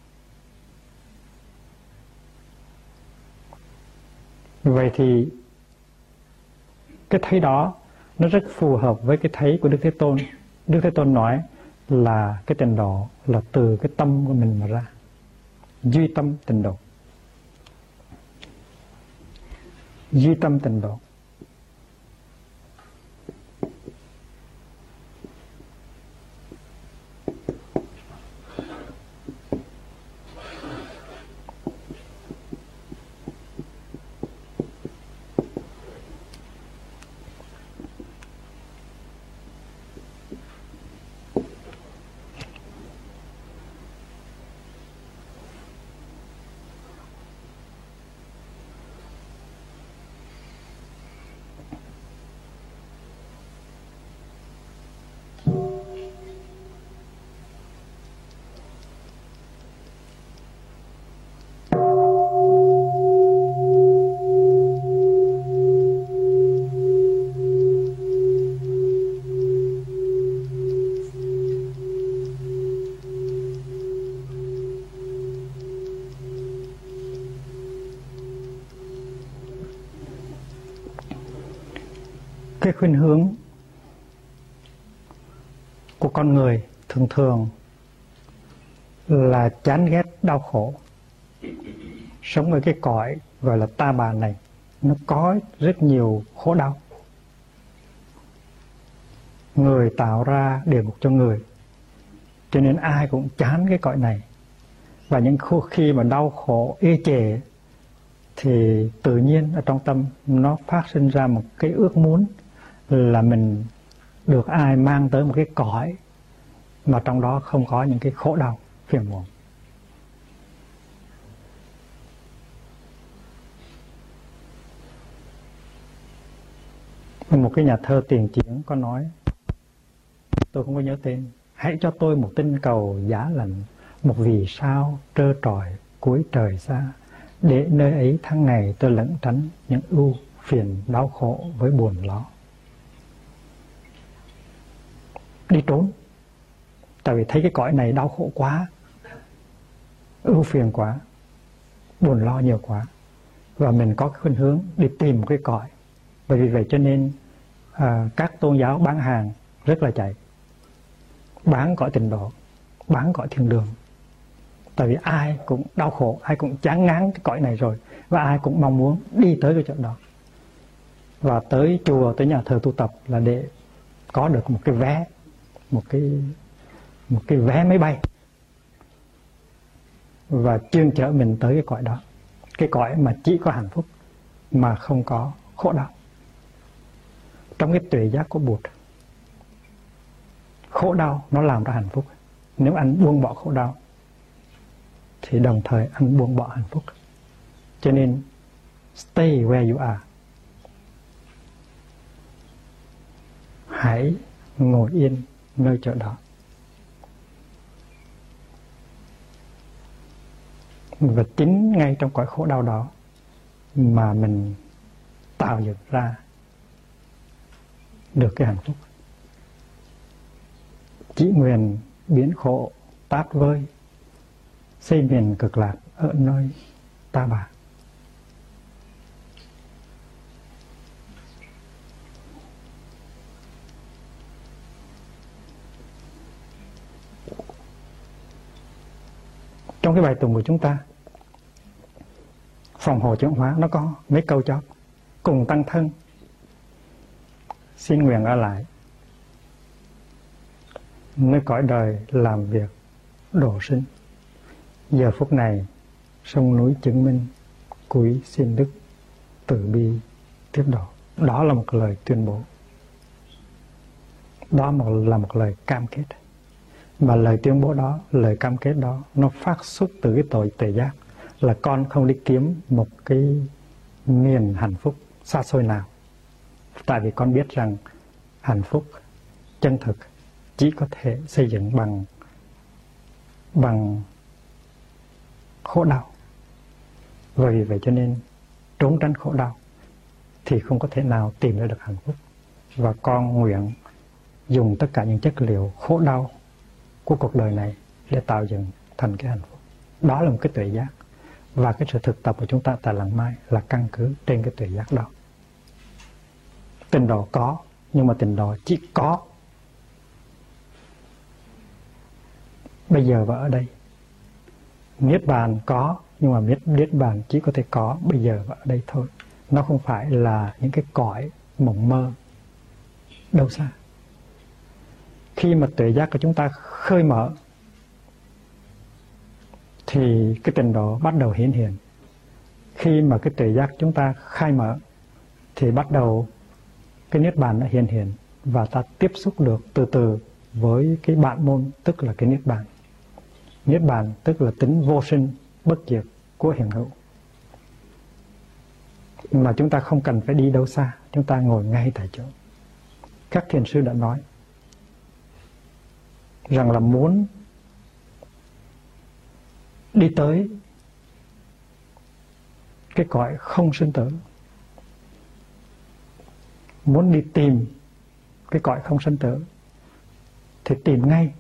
Vậy thì cái thấy đó nó rất phù hợp với cái thấy của Đức Thế Tôn. Đức Thế Tôn nói là cái tịnh độ là từ cái tâm của mình mà ra. Duy tâm tịnh độ. Duy tâm tịnh độ. Cái khuynh hướng của con người thường thường là chán ghét đau khổ. Sống ở cái cõi gọi là ta bà này, nó có rất nhiều khổ đau. Người tạo ra địa ngục cho người, cho nên ai cũng chán cái cõi này. Và những khi mà đau khổ ê chề thì tự nhiên ở trong tâm nó phát sinh ra một cái ước muốn là mình được ai mang tới một cái cõi mà trong đó không có những cái khổ đau phiền muộn. Một cái nhà thơ tiền chiến có nói, tôi không có nhớ tên: hãy cho tôi một tinh cầu giá lạnh, một vì sao trơ trọi cuối trời xa, để nơi ấy tháng ngày tôi lẩn tránh những ưu phiền đau khổ với buồn lo. Đi trốn, tại vì thấy cái cõi này đau khổ quá, ưu phiền quá, buồn lo nhiều quá, và mình có khuynh hướng đi tìm một cái cõi. Bởi vì vậy cho nên các tôn giáo bán hàng rất là chạy, bán cõi tịnh độ, bán cõi thiên đường. Tại vì ai cũng đau khổ, ai cũng chán ngán cái cõi này rồi, và ai cũng mong muốn đi tới cái chỗ đó. Và tới chùa, tới nhà thờ tu tập là để có được một cái vé, một cái vé máy bay, và chuyên chở mình tới cái cõi đó, cái cõi mà chỉ có hạnh phúc mà không có khổ đau. Trong cái tuệ giác của Bụt, khổ đau nó làm ra hạnh phúc. Nếu anh buông bỏ khổ đau thì đồng thời anh buông bỏ hạnh phúc. Cho nên stay where you are, hãy ngồi yên nơi chỗ đó. Và chính ngay trong cõi khổ đau đó mà mình tạo dựng ra được cái hạnh phúc. Chỉ nguyện biến khổ tát vơi, xây miền cực lạc ở nơi ta bà. Trong cái bài tụng của chúng ta, phòng hộ chuyển hóa, nó có mấy câu cho: cùng tăng thân, xin nguyện ở lại nơi cõi đời làm việc độ sinh. Giờ phút này sông núi chứng minh, cúi xin đức từ bi tiếp độ. Đó là một lời tuyên bố, đó là một lời cam kết. Mà lời tuyên bố đó, lời cam kết đó, nó phát xuất từ cái tội tuệ giác, là con không đi kiếm một cái miền hạnh phúc xa xôi nào. Tại vì con biết rằng hạnh phúc chân thực chỉ có thể xây dựng bằng khổ đau. Và vì vậy cho nên trốn tránh khổ đau thì không có thể nào tìm ra được hạnh phúc. Và con nguyện dùng tất cả những chất liệu khổ đau của cuộc đời này để tạo dựng thành cái hạnh phúc. Đó là một cái tuệ giác. Và cái sự thực tập của chúng ta tại Làng Mai là căn cứ trên cái tuệ giác đó. Tịnh độ có, nhưng mà tịnh độ chỉ có bây giờ và ở đây. Niết bàn có, nhưng mà niết bàn chỉ có thể có bây giờ và ở đây thôi. Nó không phải là những cái cõi mộng mơ đâu xa. Khi mà tuệ giác của chúng ta khơi mở thì cái tịnh độ bắt đầu hiển hiện. Khi mà cái tuệ giác chúng ta khai mở thì bắt đầu cái niết bàn nó hiện hiện, và ta tiếp xúc được từ từ với cái bản môn, tức là cái niết bàn. Niết bàn tức là tính vô sinh bất diệt của hiện hữu, mà chúng ta không cần phải đi đâu xa, chúng ta ngồi ngay tại chỗ. Các thiền sư đã nói rằng là muốn đi tới cái cõi không sinh tử, muốn đi tìm cái cõi không sinh tử thì tìm ngay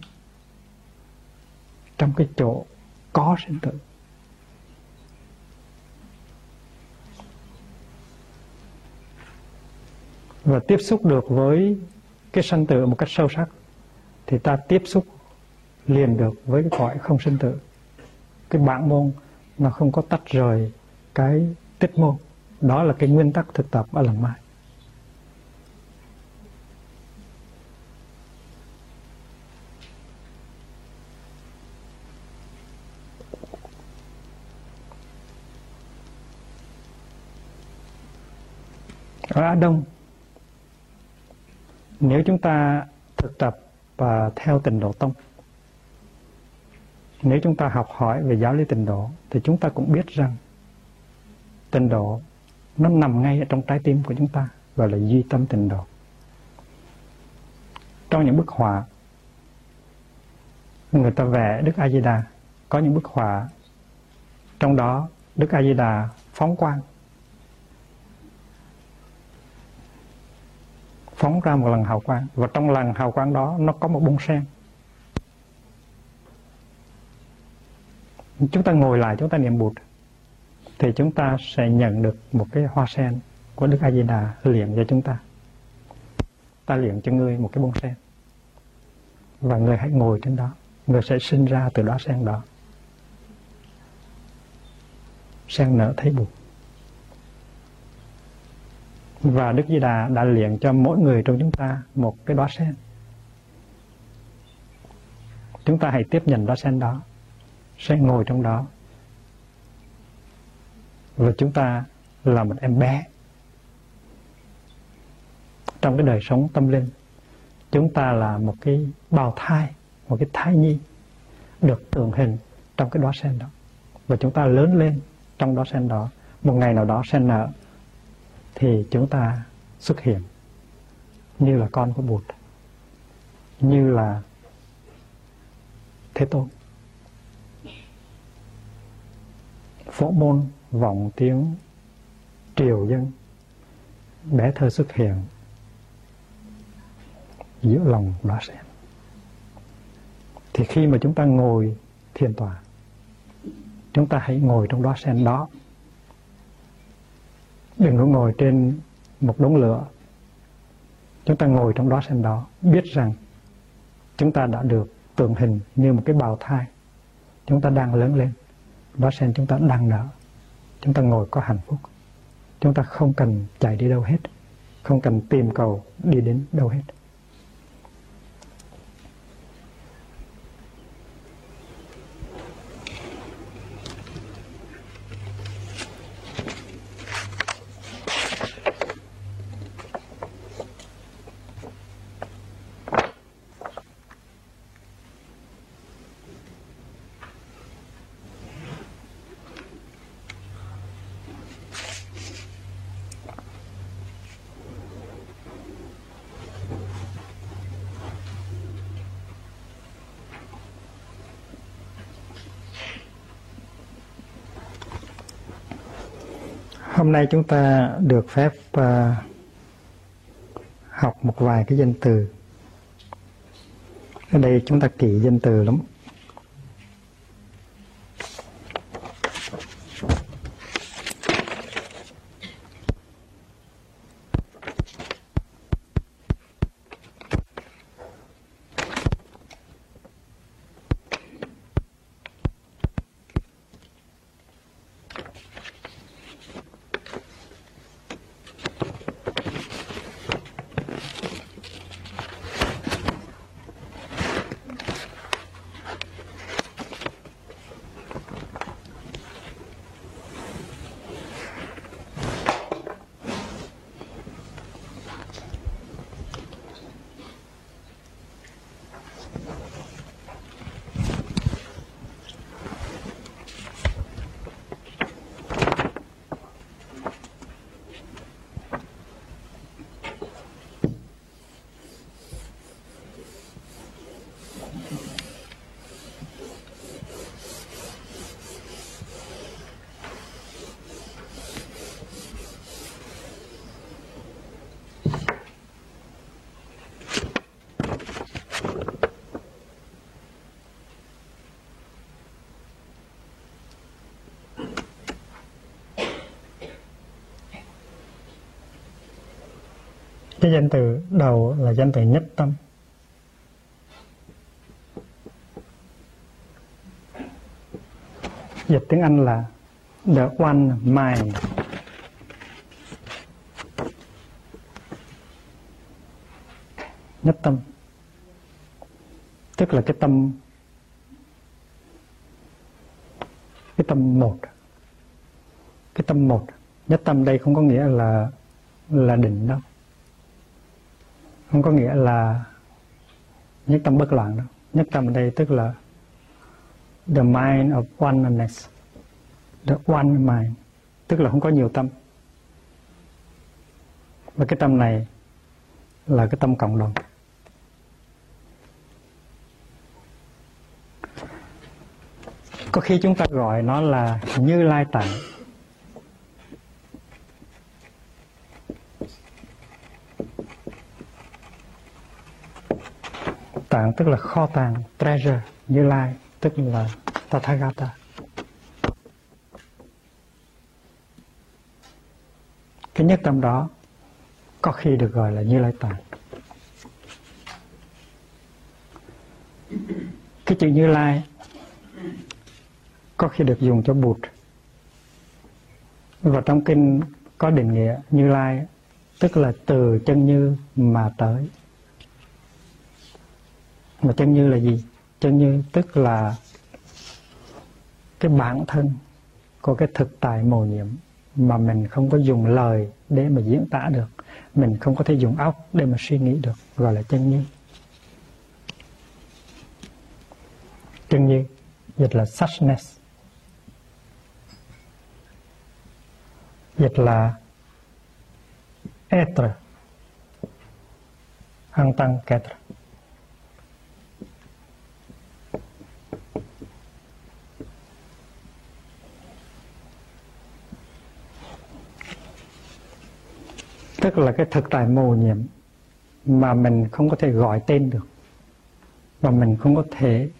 trong cái chỗ có sinh tử. Và tiếp xúc được với cái sanh tử một cách sâu sắc thì ta tiếp xúc liền được với cái cõi không sinh tử. Cái bản môn nó không có tách rời cái tích môn. Đó là cái nguyên tắc thực tập ở lần mai. Ở Á Đông, nếu chúng ta thực tập và theo Tịnh Độ Tông, nếu chúng ta học hỏi về giáo lý Tịnh Độ thì chúng ta cũng biết rằng Tịnh Độ nó nằm ngay ở trong trái tim của chúng ta, gọi là duy tâm Tịnh Độ. Trong những bức họa người ta vẽ Đức A Di Đà, có những bức họa trong đó Đức A Di Đà phóng quang, phóng ra một lần hào quang, và trong lần hào quang đó nó có một bông sen. Chúng ta ngồi lại, chúng ta niệm Bụt thì chúng ta sẽ nhận được một cái hoa sen của Đức A Di Đà liệng cho chúng ta. Ta liệng cho ngươi một cái bông sen, và ngươi hãy ngồi trên đó, ngươi sẽ sinh ra từ đóa sen đó. Sen nở thấy Bụt. Và Đức Di Đà đã liệng cho mỗi người trong chúng ta một cái đóa sen. Chúng ta hãy tiếp nhận đóa sen đó, sẽ ngồi trong đó. Và chúng ta là một em bé. Trong cái đời sống tâm linh, chúng ta là một cái bào thai, một cái thai nhi được tượng hình trong cái đóa sen đó. Và chúng ta lớn lên trong đóa sen đó. Một ngày nào đó sen nở thì chúng ta xuất hiện như là con của Bụt, như là Thế Tôn. Phổ môn vọng tiếng triều dân, bé thơ xuất hiện giữa lòng đóa sen. Thì khi mà chúng ta ngồi thiền tọa, chúng ta hãy ngồi trong đóa sen đó. Đừng có ngồi trên một đống lửa. Chúng ta ngồi trong đóa sen đó, biết rằng chúng ta đã được tượng hình như một cái bào thai. Chúng ta đang lớn lên, đóa sen chúng ta đang nở. Chúng ta ngồi có hạnh phúc. Chúng ta không cần chạy đi đâu hết, không cần tìm cầu đi đến đâu hết. Hôm nay chúng ta được phép học một vài cái danh từ. Ở đây chúng ta kỹ danh từ lắm. Cái danh từ đầu là danh từ nhất tâm. Dịch tiếng Anh là the one mind. Nhất tâm tức là cái tâm một. Cái tâm một. Nhất tâm đây không có nghĩa là định đâu, không có nghĩa là nhất tâm bất loạn đâu. Nhất tâm ở đây tức là the mind of oneness, the one mind, tức là không có nhiều tâm. Và cái tâm này là cái tâm cộng đồng. Có khi chúng ta gọi nó là Như Lai Tạng. Tạng tức là kho tàng, treasure. Như Lai tức là Tathagata. Cái nhất tâm đó có khi được gọi là Như Lai Tạng. Cái chữ Như Lai có khi được dùng cho Bụt. Và trong kinh có định nghĩa Như Lai tức là từ chân như mà tới. Mà chân như là gì? Chân như tức là cái bản thân của cái thực tại mầu nhiệm mà mình không có dùng lời để mà diễn tả được, mình không có thể dùng óc để mà suy nghĩ được, gọi là chân như. Chân như dịch là suchness, dịch là être, en tant qu'être. Tức là cái thực tại mầu nhiệm mà mình không có thể gọi tên được, và mình không có thể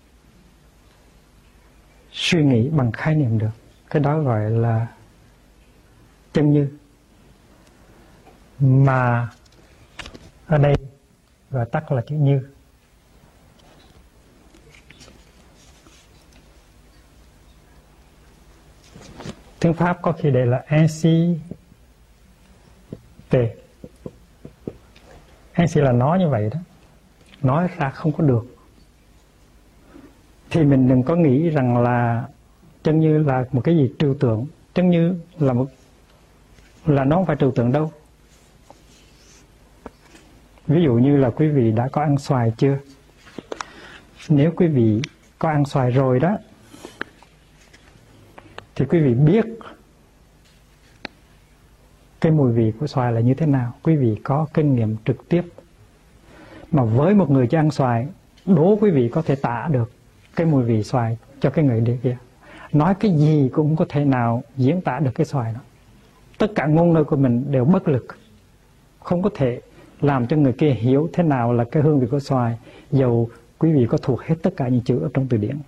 suy nghĩ bằng khái niệm được. Cái đó gọi là chân như. Mà ở đây gọi tắt là chữ như. Tiếng Pháp có khi để là ainsi tề. Ainsi là nói như vậy đó, nói ra không có được. Thì mình đừng có nghĩ rằng là chân như là một cái gì trừu tượng. Chân như là nó không phải trừu tượng đâu. Ví dụ như là quý vị đã có ăn xoài chưa? Nếu quý vị có ăn xoài rồi đó, thì quý vị biết cái mùi vị của xoài là như thế nào. Quý vị có kinh nghiệm trực tiếp. Mà với một người chưa ăn xoài, đố quý vị có thể tả được cái mùi vị xoài cho cái người kia. Nói cái gì cũng không có thể nào diễn tả được cái xoài đó. Tất cả ngôn ngữ của mình đều bất lực, không có thể làm cho người kia hiểu thế nào là cái hương vị của xoài, dầu quý vị có thuộc hết tất cả những chữ ở trong từ điển.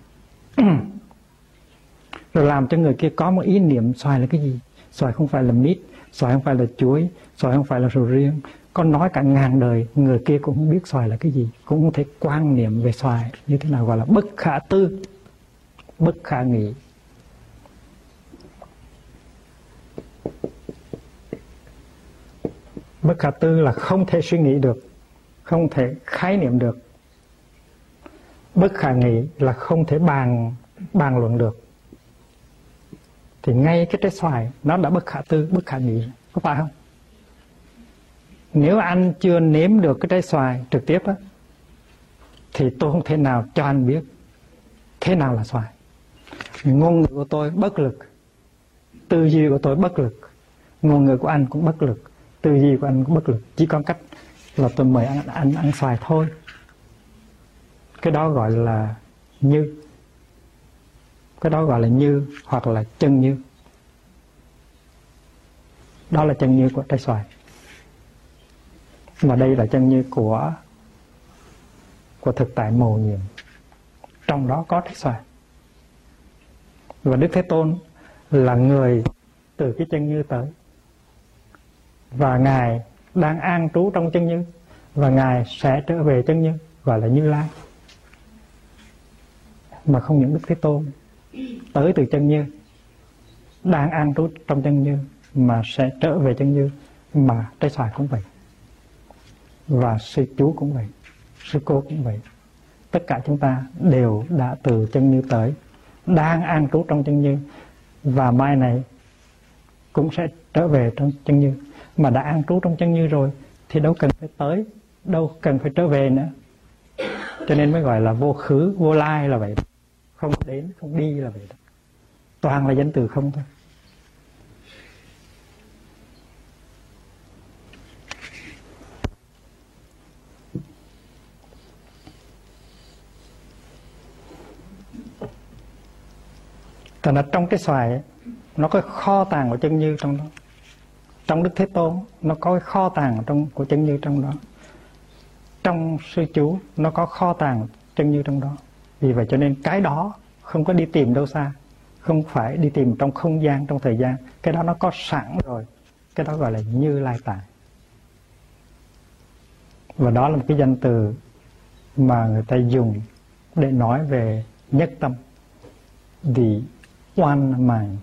Rồi làm cho người kia có một ý niệm xoài là cái gì. Xoài không phải là mít, xoài không phải là chuối, xoài không phải là sầu riêng. Có nói cả ngàn đời, người kia cũng không biết xoài là cái gì, cũng không thể quan niệm về xoài như thế nào, gọi là bất khả tư, bất khả nghị. Bất khả tư là không thể suy nghĩ được, không thể khái niệm được. Bất khả nghị là không thể bàn luận được. Thì ngay cái trái xoài nó đã bất khả tư, bất khả nghị, có phải không? Nếu anh chưa nếm được cái trái xoài trực tiếp á, thì tôi không thể nào cho anh biết thế nào là xoài. Ngôn ngữ của tôi bất lực, tư duy của tôi bất lực, ngôn ngữ của anh cũng bất lực, tư duy của anh cũng bất lực. Chỉ có cách là tôi mời anh ăn xoài thôi. Cái đó gọi là như. Cái đó gọi là như hoặc là chân như. Đó là chân như của trái xoài. Mà đây là chân như của thực tại mầu nhiệm. Trong đó có trái xoài. Và Đức Thế Tôn là người từ cái chân như tới. Và Ngài đang an trú trong chân như, và Ngài sẽ trở về chân như, gọi là Như Lai. Mà không những Đức Thế Tôn tới từ chân như, đang an trú trong chân như, mà sẽ trở về chân như, mà Trái Xoài cũng vậy, và sư chú cũng vậy, sư cô cũng vậy. Tất cả chúng ta đều đã từ chân như tới, đang an trú trong chân như, và mai này cũng sẽ trở về trong chân như. Mà đã an trú trong chân như rồi thì đâu cần phải tới, đâu cần phải trở về nữa. Cho nên mới gọi là vô khứ vô lai là vậy. Không đến không đi là vậy đó. Toàn là danh từ không thôi. Thành ra trong Trái Xoài ấy, nó có kho tàng của chân như trong đó. Trong Đức Thế Tôn nó có cái kho tàng của chân như trong đó. Trong sư chú nó có kho tàng chân như trong đó. Vì vậy cho nên cái đó không có đi tìm đâu xa, không phải đi tìm trong không gian, trong thời gian. Cái đó nó có sẵn rồi. Cái đó gọi là Như Lai Tạng. Và đó là một cái danh từ mà người ta dùng để nói về nhất tâm, the one mind.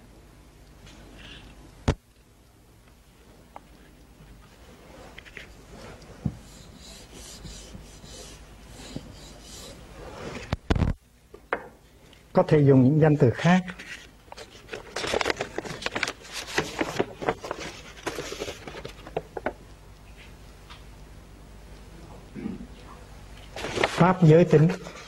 Có thể dùng những danh từ khác. Pháp giới tính.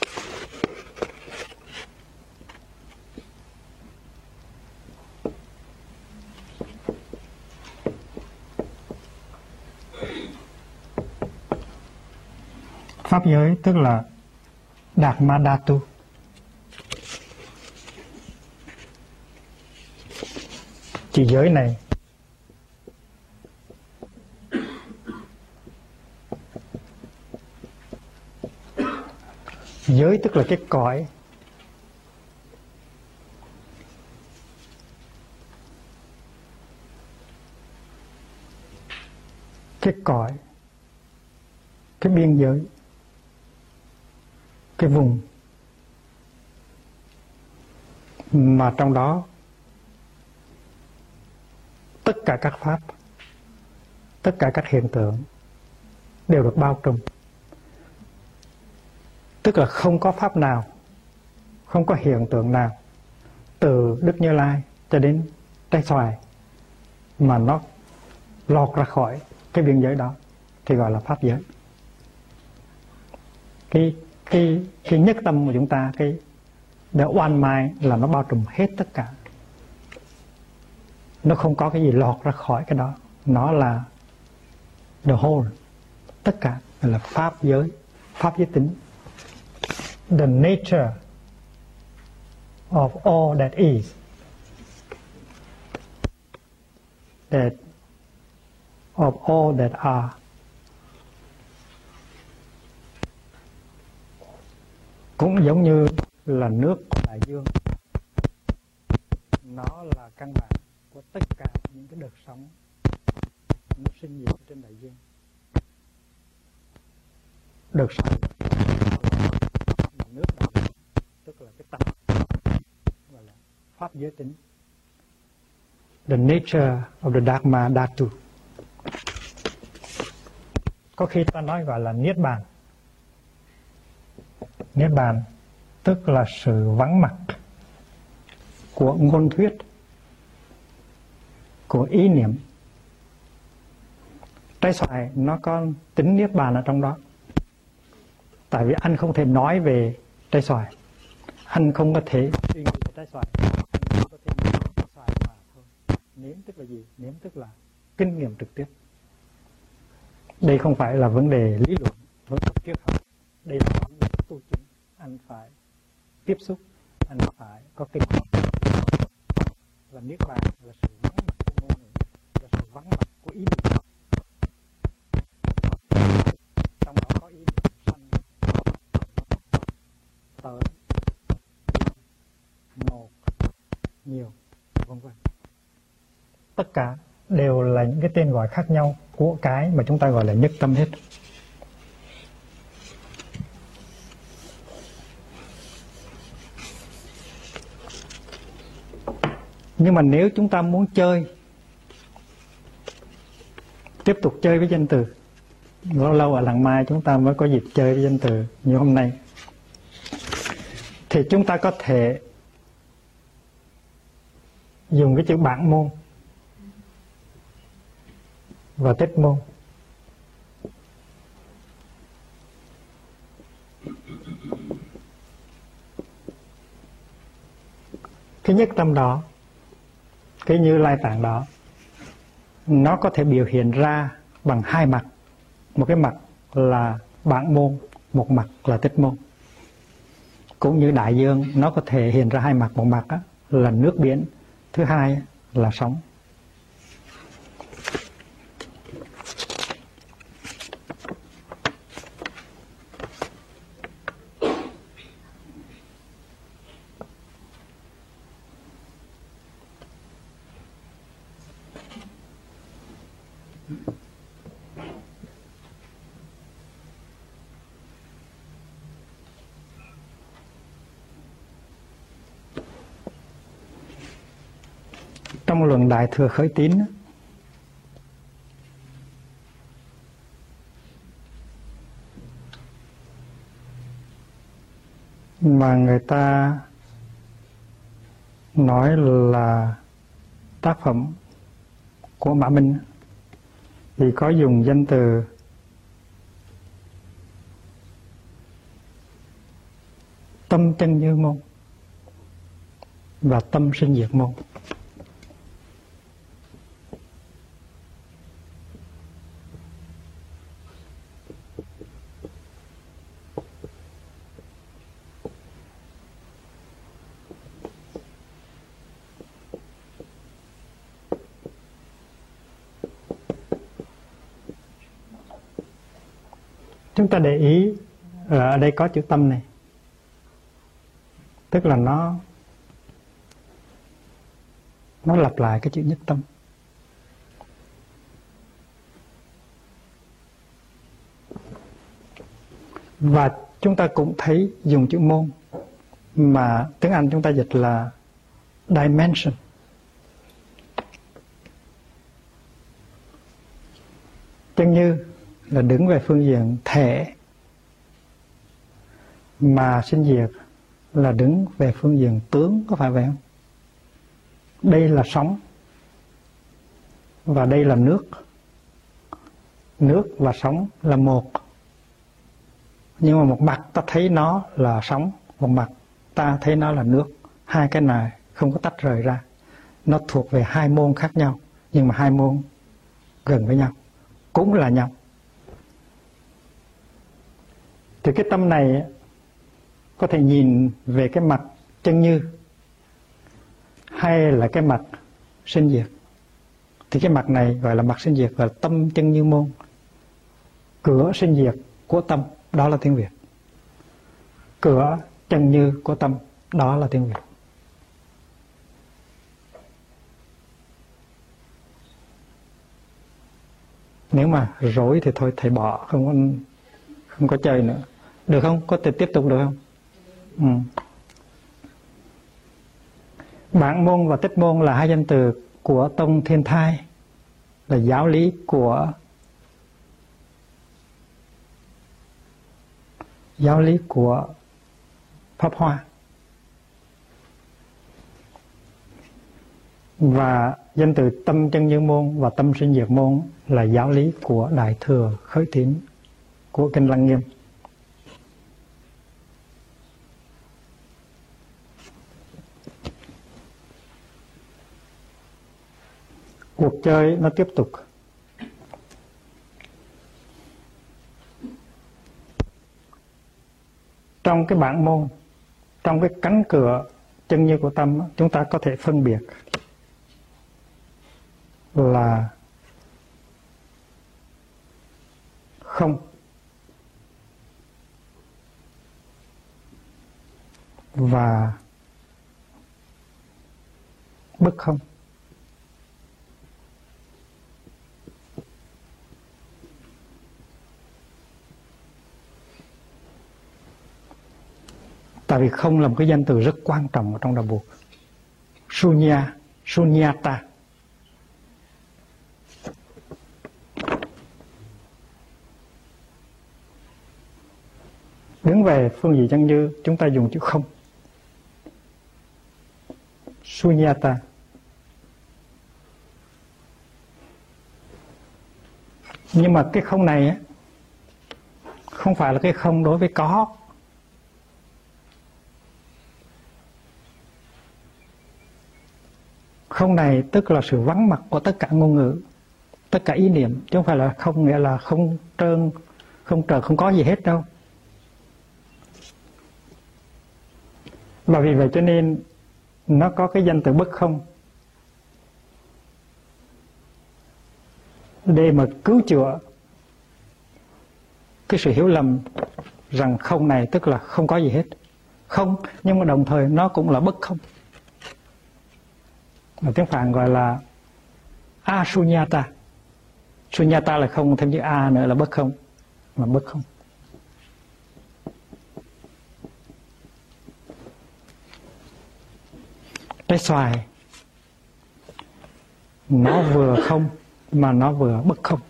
Pháp giới tức là Dharma Dhatu. Chỉ giới này giới tức là cái cõi, cái cõi, cái biên giới, cái vùng mà trong đó tất cả các pháp, tất cả các hiện tượng đều được bao trùm. Tức là không có pháp nào, không có hiện tượng nào từ Đức Như Lai cho đến Trái Xoài mà nó lọt ra khỏi cái biên giới đó, thì gọi là pháp giới. Cái nhất tâm của chúng ta, cái the one mind là nó bao trùm hết tất cả. Nó không có cái gì lọt ra khỏi cái đó. Nó là the whole, tất cả là pháp giới, pháp giới tính. The nature of all that is, that of all that are. Cũng giống như là nước của đại dương, nó là căn bản của tất cả những cái đợt sóng nó sinh diệt trên đại dương. Đợt sóng là nước đại dương, tức là cái tâm, gọi là pháp giới tính. The nature of the Dharma Dhatu. Có khi ta nói gọi là Niết Bàn. Niết Bàn tức là sự vắng mặt của ngôn thuyết, của ý niệm. Trái Xoài nó có tính Niết Bàn ở trong đó. Tại vì anh không thể nói về Trái Xoài, anh không có thể suy nghĩ về Trái Xoài, anh không có thể nếm Trái Xoài mà thôi. Nếm tức là gì? Nếm tức là kinh nghiệm trực tiếp. Đây không phải là vấn đề lý luận, vấn đề triết học. Đây là vấn đề tu chứng. Anh phải tiếp xúc, anh phải có kinh nghiệm. Và Niết Bàn là sự vắng mặt của ngôn ngữ, là sự vắng mặt của ý niệm. Trong đó có ý niệm sanh, tới, một, nhiều, vân vân. Tất cả đều là những cái tên gọi khác nhau của cái mà chúng ta gọi là nhất tâm hết. Nhưng mà nếu chúng ta muốn chơi, tiếp tục chơi với danh từ, lâu lâu ở Làng Mai chúng ta mới có dịp chơi với danh từ như hôm nay, thì chúng ta có thể dùng cái chữ bản môn và tích môn. Cái nhất tâm đó, cái Như Lai Tạng đó, nó có thể biểu hiện ra bằng hai mặt. Một cái mặt là bản môn, một mặt là tích môn. Cũng như đại dương, nó có thể hiện ra hai mặt. Một mặt là nước biển, thứ hai là sóng. Trong luận Đại Thừa Khởi Tín mà người ta nói là tác phẩm của Mã Minh thì có dùng danh từ tâm chân như môn và tâm sinh diệt môn. Chúng ta để ý ở đây có chữ tâm này, tức là nó lặp lại cái chữ nhất tâm. Và chúng ta cũng thấy dùng chữ môn mà tiếng Anh chúng ta dịch là dimension. Chân như là đứng về phương diện thể, mà sinh diệt là đứng về phương diện tướng, có phải vậy không? Đây là sóng và đây là nước. Nước và sóng là một, nhưng mà một mặt ta thấy nó là sóng, một mặt ta thấy nó là nước. Hai cái này không có tách rời ra. Nó thuộc về hai môn khác nhau, nhưng mà hai môn gần với nhau, cũng là nhau. Thì cái tâm này có thể nhìn về cái mặt chân như hay là cái mặt sinh diệt. Thì cái mặt này gọi là mặt sinh diệt, gọi là tâm chân như môn. Cửa sinh diệt của tâm, đó là tiếng Việt. Cửa chân như của tâm, đó là tiếng Việt. Nếu mà rối thì thôi thầy bỏ, không có chơi nữa. Được không? Có thể tiếp tục được không? Bản môn và tích môn là hai danh từ của tông Thiên Thai, là giáo lý của Pháp Hoa. Và danh từ tâm chân như môn và tâm sinh diệt môn là giáo lý của Đại Thừa Khởi Tín của Kinh Lăng Nghiêm. Cuộc chơi nó tiếp tục. Trong cái bản môn, trong cái cánh cửa chân như của tâm, chúng ta có thể phân biệt là không và bất không. Tại vì không là một cái danh từ rất quan trọng ở trong đạo Buddha. Sunyata. Đứng về phương diện chân như, chúng ta dùng chữ không. Sunyata. Nhưng mà cái không này á, không phải là cái không đối với có. Không này tức là sự vắng mặt của tất cả ngôn ngữ, tất cả ý niệm, chứ không phải là không nghĩa là không trơn, không trời, không có gì hết đâu. Và vì vậy cho nên nó có cái danh từ bất không để mà cứu chữa cái sự hiểu lầm rằng không này tức là không có gì hết. Không, nhưng mà đồng thời nó cũng là bất không. Mà tiếng Phạn gọi là asunyata. Sunyata là không, thêm chữ a nữa là bất không. Là bất không. Trái xoài nó vừa không mà nó vừa bất không.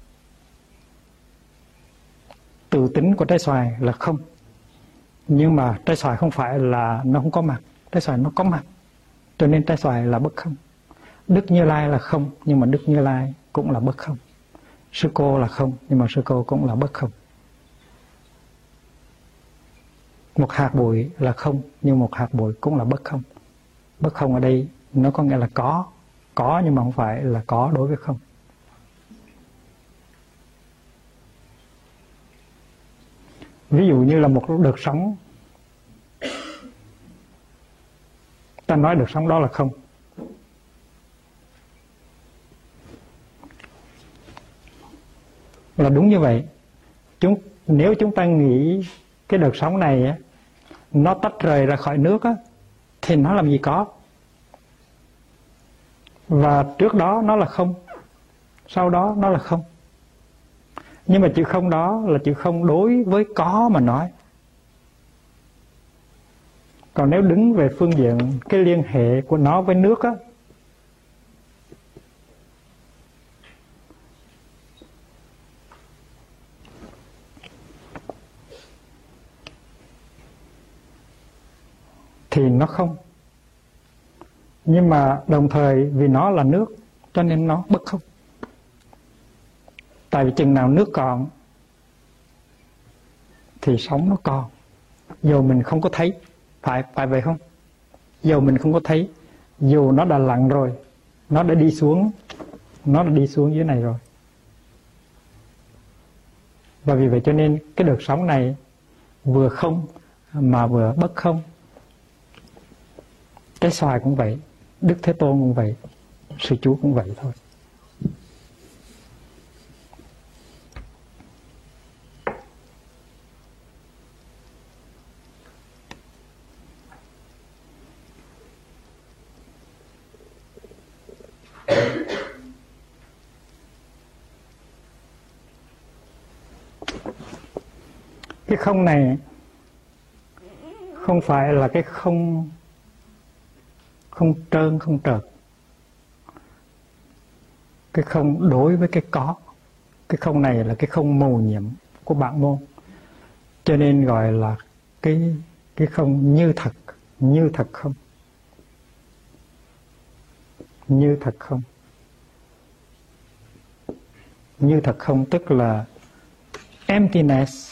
Tự tính của trái xoài là không, nhưng mà trái xoài không phải là nó không có mặt. Trái xoài nó có mặt, cho nên trái xoài là bất không. Đức Như Lai là không, nhưng mà Đức Như Lai cũng là bất không. Sư cô là không, nhưng mà sư cô cũng là bất không. Một hạt bụi là không, nhưng một hạt bụi cũng là bất không. Bất không ở đây nó có nghĩa là có nhưng mà không phải là có đối với không. Ví dụ như là một đợt sóng, ta nói đợt sóng đó là không. Là đúng như vậy. Nếu chúng ta nghĩ cái đợt sóng này á, nó tách rời ra khỏi nước á, thì nó làm gì có. Và trước đó nó là không, sau đó nó là không. Nhưng mà chữ không đó là chữ không đối với có mà nói. Còn nếu đứng về phương diện cái liên hệ của nó với nước á, thì nó không. Nhưng mà đồng thời vì nó là nước cho nên nó bất không. Tại vì chừng nào nước còn thì sóng nó còn, dù mình không có thấy. Phải vậy không? Dù mình không có thấy, dù nó đã lặn rồi, nó đã đi xuống dưới này rồi. Và vì vậy cho nên cái đợt sóng này vừa không mà vừa bất không. Trái xoài cũng vậy, Đức Thế Tôn cũng vậy, Sư Chú cũng vậy thôi. Cái không này không phải là cái không trơn, không trợt. Cái không đối với cái có. Cái không này là cái không mầu nhiệm của Bạn Môn. Cho nên gọi là cái không như thật. Như thật không. Như thật không. Như thật không tức là emptiness.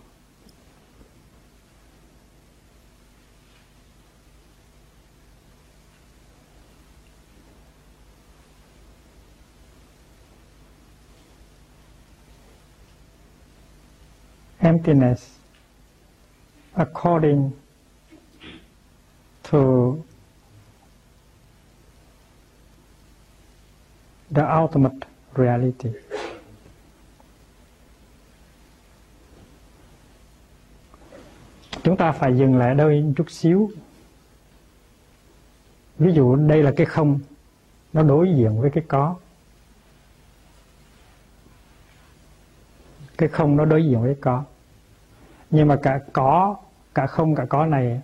Emptiness according to the ultimate reality. Chúng ta phải dừng lại đây một chút xíu. Ví dụ đây là cái không, nó đối diện với cái có. Cái không nó đối diện với có. Nhưng mà cả có, cả không cả có này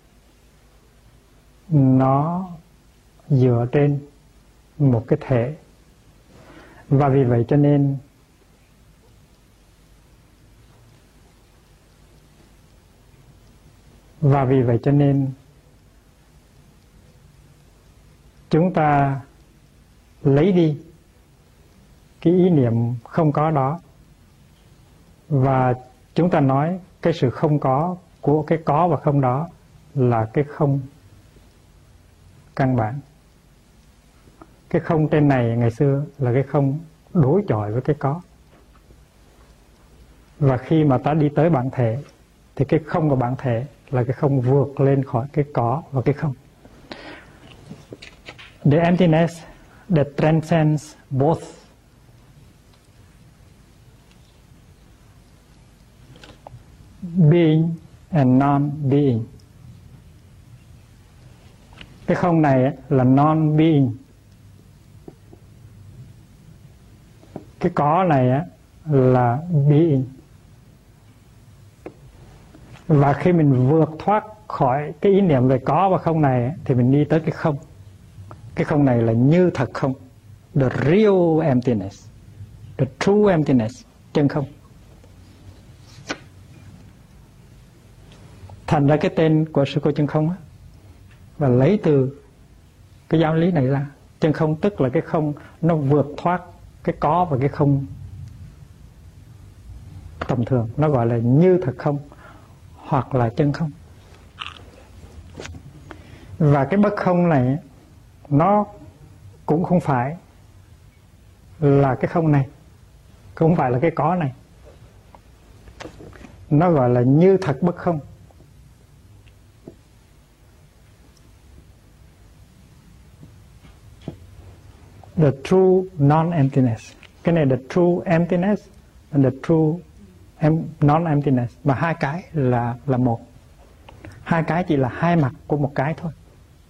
nó dựa trên một cái thể, và vì vậy cho nên chúng ta lấy đi cái ý niệm không có đó, và chúng ta nói cái sự không có của cái có và không đó là cái không căn bản. Cái không trên này ngày xưa là cái không đối chọi với cái có, và khi mà ta đi tới bản thể thì cái không của bản thể là cái không vượt lên khỏi cái có và cái không. The emptiness that transcends both being and non-being. Cái không này là non-being. Cái có này là being. Và khi mình vượt thoát khỏi cái ý niệm về có và không này thì mình đi tới cái không. Cái không này là như thật không. The real emptiness. The true emptiness. Chân không. Thành ra cái tên của sư cô chân không á, và lấy từ cái giáo lý này ra. Chân không tức là cái không nó vượt thoát cái có và cái không tầm thường. Nó gọi là như thật không hoặc là chân không. Và cái bất không này nó cũng không phải là cái không này, không phải là cái có này. Nó gọi là như thật bất không. The true non-emptiness. Cái này the true emptiness and the true non-emptiness. Và hai cái là một. Hai cái chỉ là hai mặt của một cái thôi.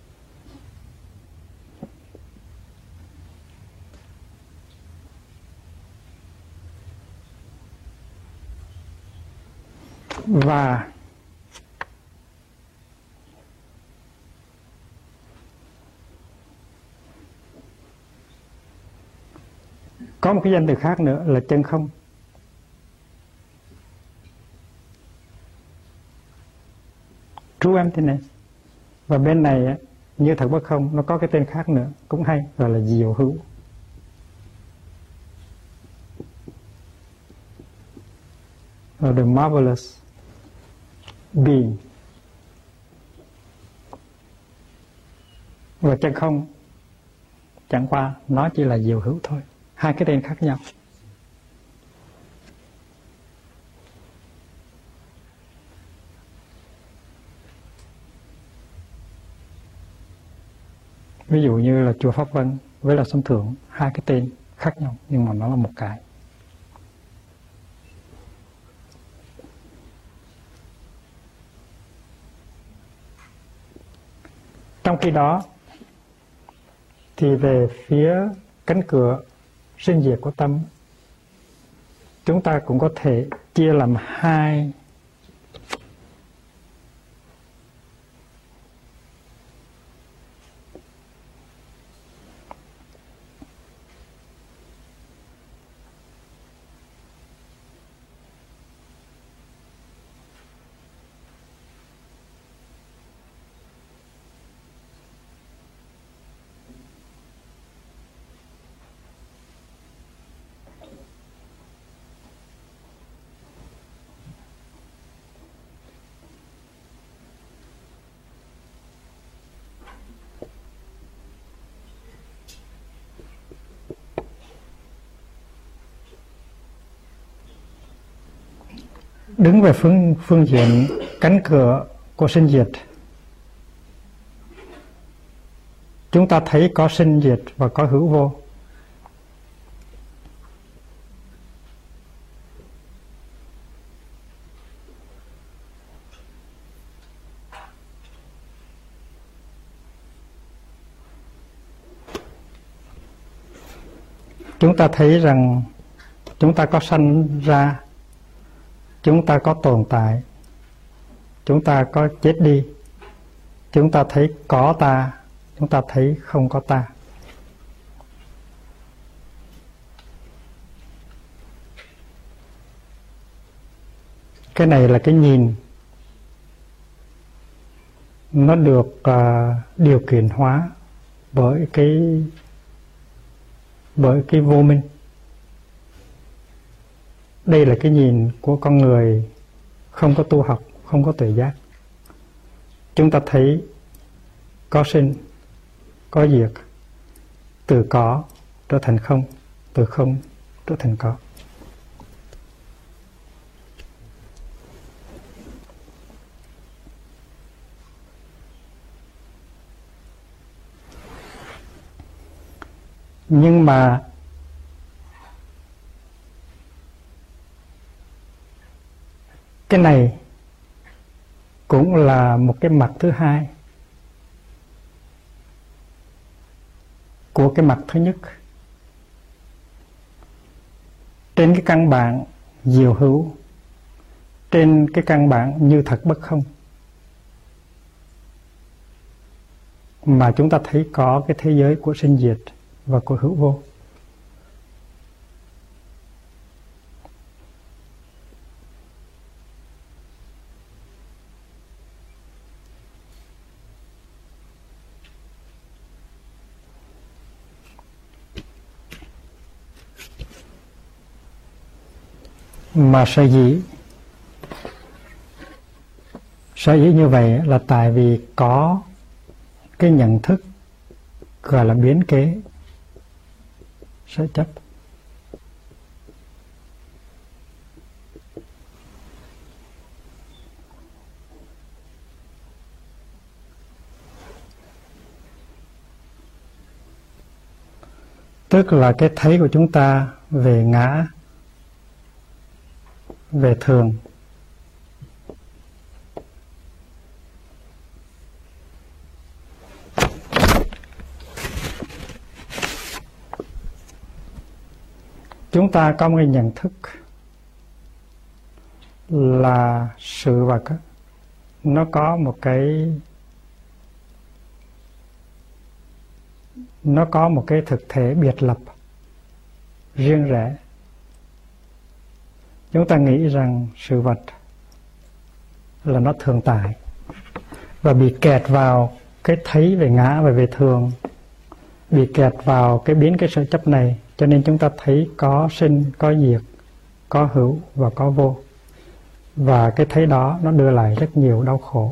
Và có một cái danh từ khác nữa là chân không. True emptiness. Và bên này như thật bất không, nó có cái tên khác nữa cũng hay, gọi là diệu hữu. The marvelous being. Và chân không chẳng qua nó chỉ là diệu hữu thôi. Hai cái tên khác nhau. Ví dụ như là chùa Pháp Vân với là Sông Thượng, hai cái tên khác nhau nhưng mà nó là một cái. Trong khi đó thì về phía cánh cửa sinh diệt của tâm, chúng ta cũng có thể chia làm hai đứng về phương diện cánh cửa của sinh diệt. Chúng ta thấy có sinh diệt và có hữu vô. Chúng ta thấy rằng chúng ta có sanh ra, chúng ta có tồn tại, chúng ta có chết đi, chúng ta thấy có ta, chúng ta thấy không có ta. Cái này là cái nhìn nó được điều khiển hóa bởi cái vô minh. Đây là cái nhìn của con người không có tu học, không có tuệ giác. Chúng ta thấy có sinh, có diệt, từ có trở thành không, từ không trở thành có. Nhưng mà cái này cũng là một cái mặt thứ hai của cái mặt thứ nhất. Trên cái căn bản diệu hữu, trên cái căn bản như thật bất không, mà chúng ta thấy có cái thế giới của sinh diệt và của hữu vô. Mà sở dĩ như vậy là tại vì có cái nhận thức gọi là biến kế sở chấp. Tức là cái thấy của chúng ta về ngã, về thường, chúng ta có một cái nhận thức là sự vật nó có một cái thực thể biệt lập riêng rẽ. Chúng ta nghĩ rằng sự vật là nó thường tại và bị kẹt vào cái thấy về ngã và về thường, bị kẹt vào cái biến cái sở chấp này, cho nên chúng ta thấy có sinh, có diệt, có hữu và có vô. Và cái thấy đó nó đưa lại rất nhiều đau khổ.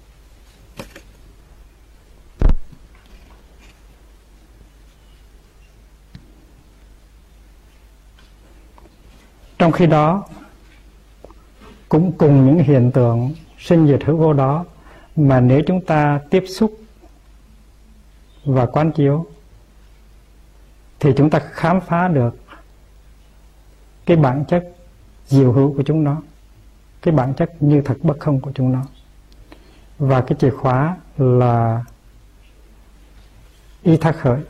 Trong khi đó, cũng cùng những hiện tượng sinh diệt hữu vô đó, mà nếu chúng ta tiếp xúc và quán chiếu thì chúng ta khám phá được cái bản chất diệu hữu của chúng nó, cái bản chất như thật bất không của chúng nó. Và cái chìa khóa là y thác khởi.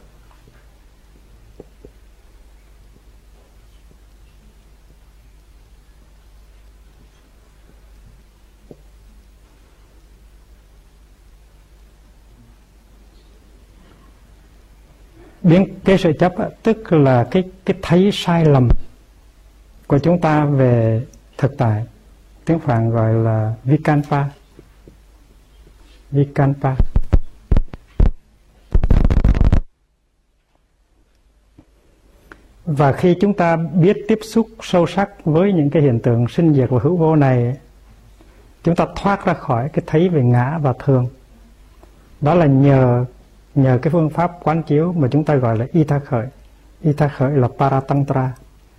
Biến cái sự chấp tức là cái thấy sai lầm của chúng ta về thực tại. Tiếng Phạn gọi là vikalpa. Vikalpa. Và khi chúng ta biết tiếp xúc sâu sắc với những cái hiện tượng sinh diệt và hữu vô này, chúng ta thoát ra khỏi cái thấy về ngã và thường. Đó là nhờ cái phương pháp quán chiếu mà chúng ta gọi là y thác khởi. Y thác khởi là paratantra.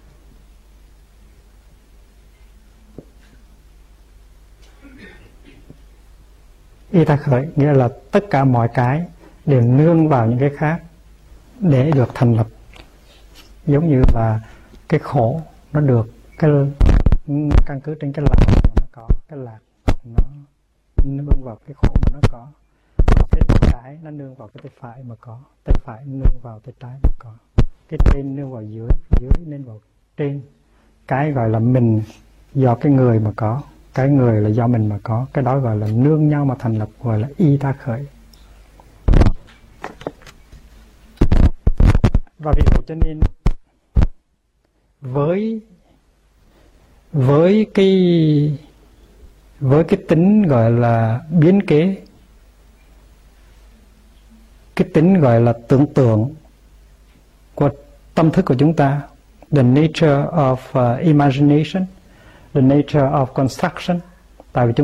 Y thác khởi nghĩa là tất cả mọi cái đều nương vào những cái khác để được thành lập. Giống như là cái khổ nó được cái căn cứ trên cái lạc mà nó có, cái lạc nó nương vào cái khổ mà nó có, cái tay trái nó nương vào cái tay phải mà có, tay phải nương vào tay trái mà có, cái trên nương vào dưới, dưới nương vào trên. Cái gọi là mình do cái người mà có, cái người là do mình mà có, cái đó gọi là nương nhau mà thành lập, gọi là y ta khởi. Và vì vậy cho nên với cái tính gọi là biến kế, cái tính gọi là tưởng tượng của tâm thức của chúng ta, the nature of imagination, the nature of construction. Tại vì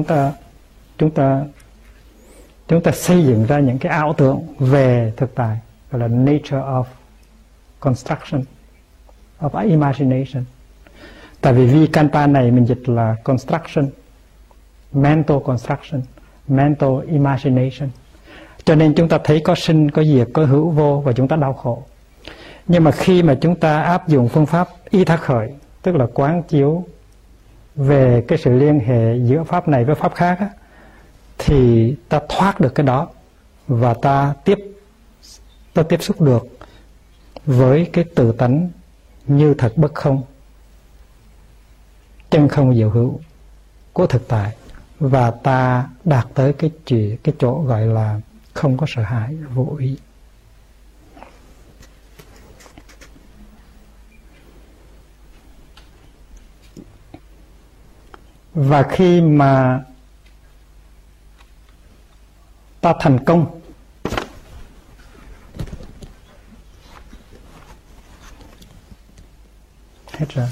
chúng ta xây dựng ra những cái ảo tưởng về thực tại, gọi là nature of construction, of imagination. Tại vì Vikalpa này mình dịch là construction, mental construction, mental imagination. Cho nên chúng ta thấy có sinh, có diệt, có hữu vô và chúng ta đau khổ. Nhưng mà khi mà chúng ta áp dụng phương pháp y thác khởi, tức là quán chiếu về cái sự liên hệ giữa pháp này với pháp khác á, thì ta thoát được cái đó và ta tiếp xúc được với cái tự tánh như thật bất không, chân không diệu hữu của thực tại, và ta đạt tới cái chỗ gọi là không có sợ hãi, vô ý. Và khi mà ta thành công hết rồi,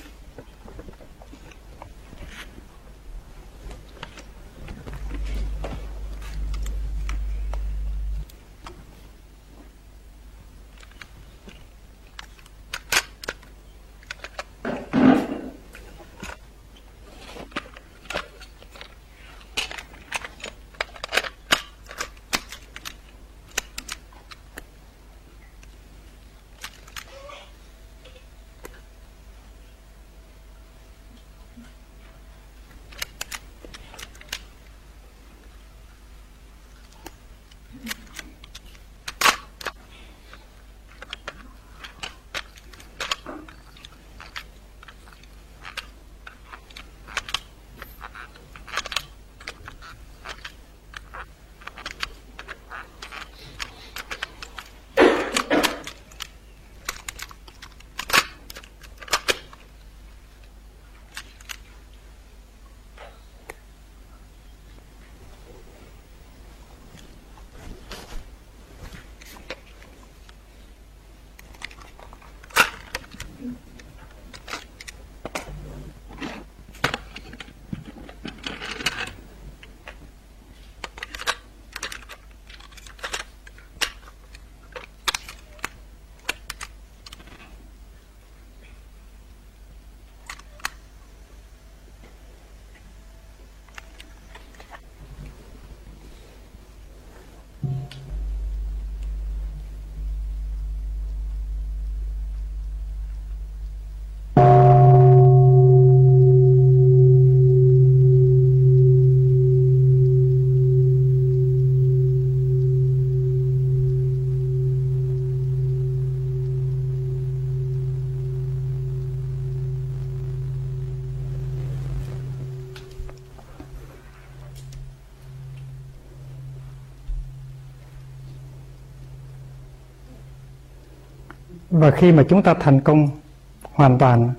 và khi mà chúng ta thành công hoàn toàn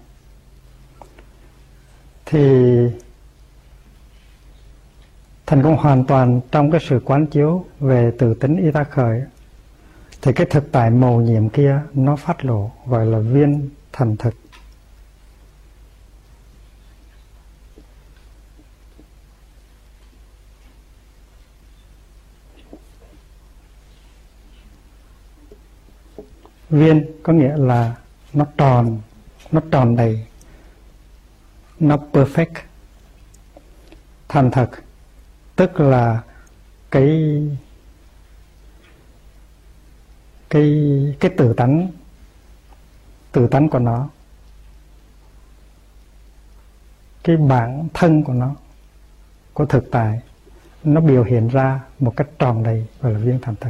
thì thành công hoàn toàn trong cái sự quán chiếu về tự tính y thác khởi, thì cái thực tại mầu nhiệm kia nó phát lộ, gọi là viên thành thực. Viên có nghĩa là nó tròn đầy, nó perfect. Thành thật tức là cái tự tánh của nó, cái bản thân của nó, của thực tại, nó biểu hiện ra một cách tròn đầy, gọi là viên thành thật.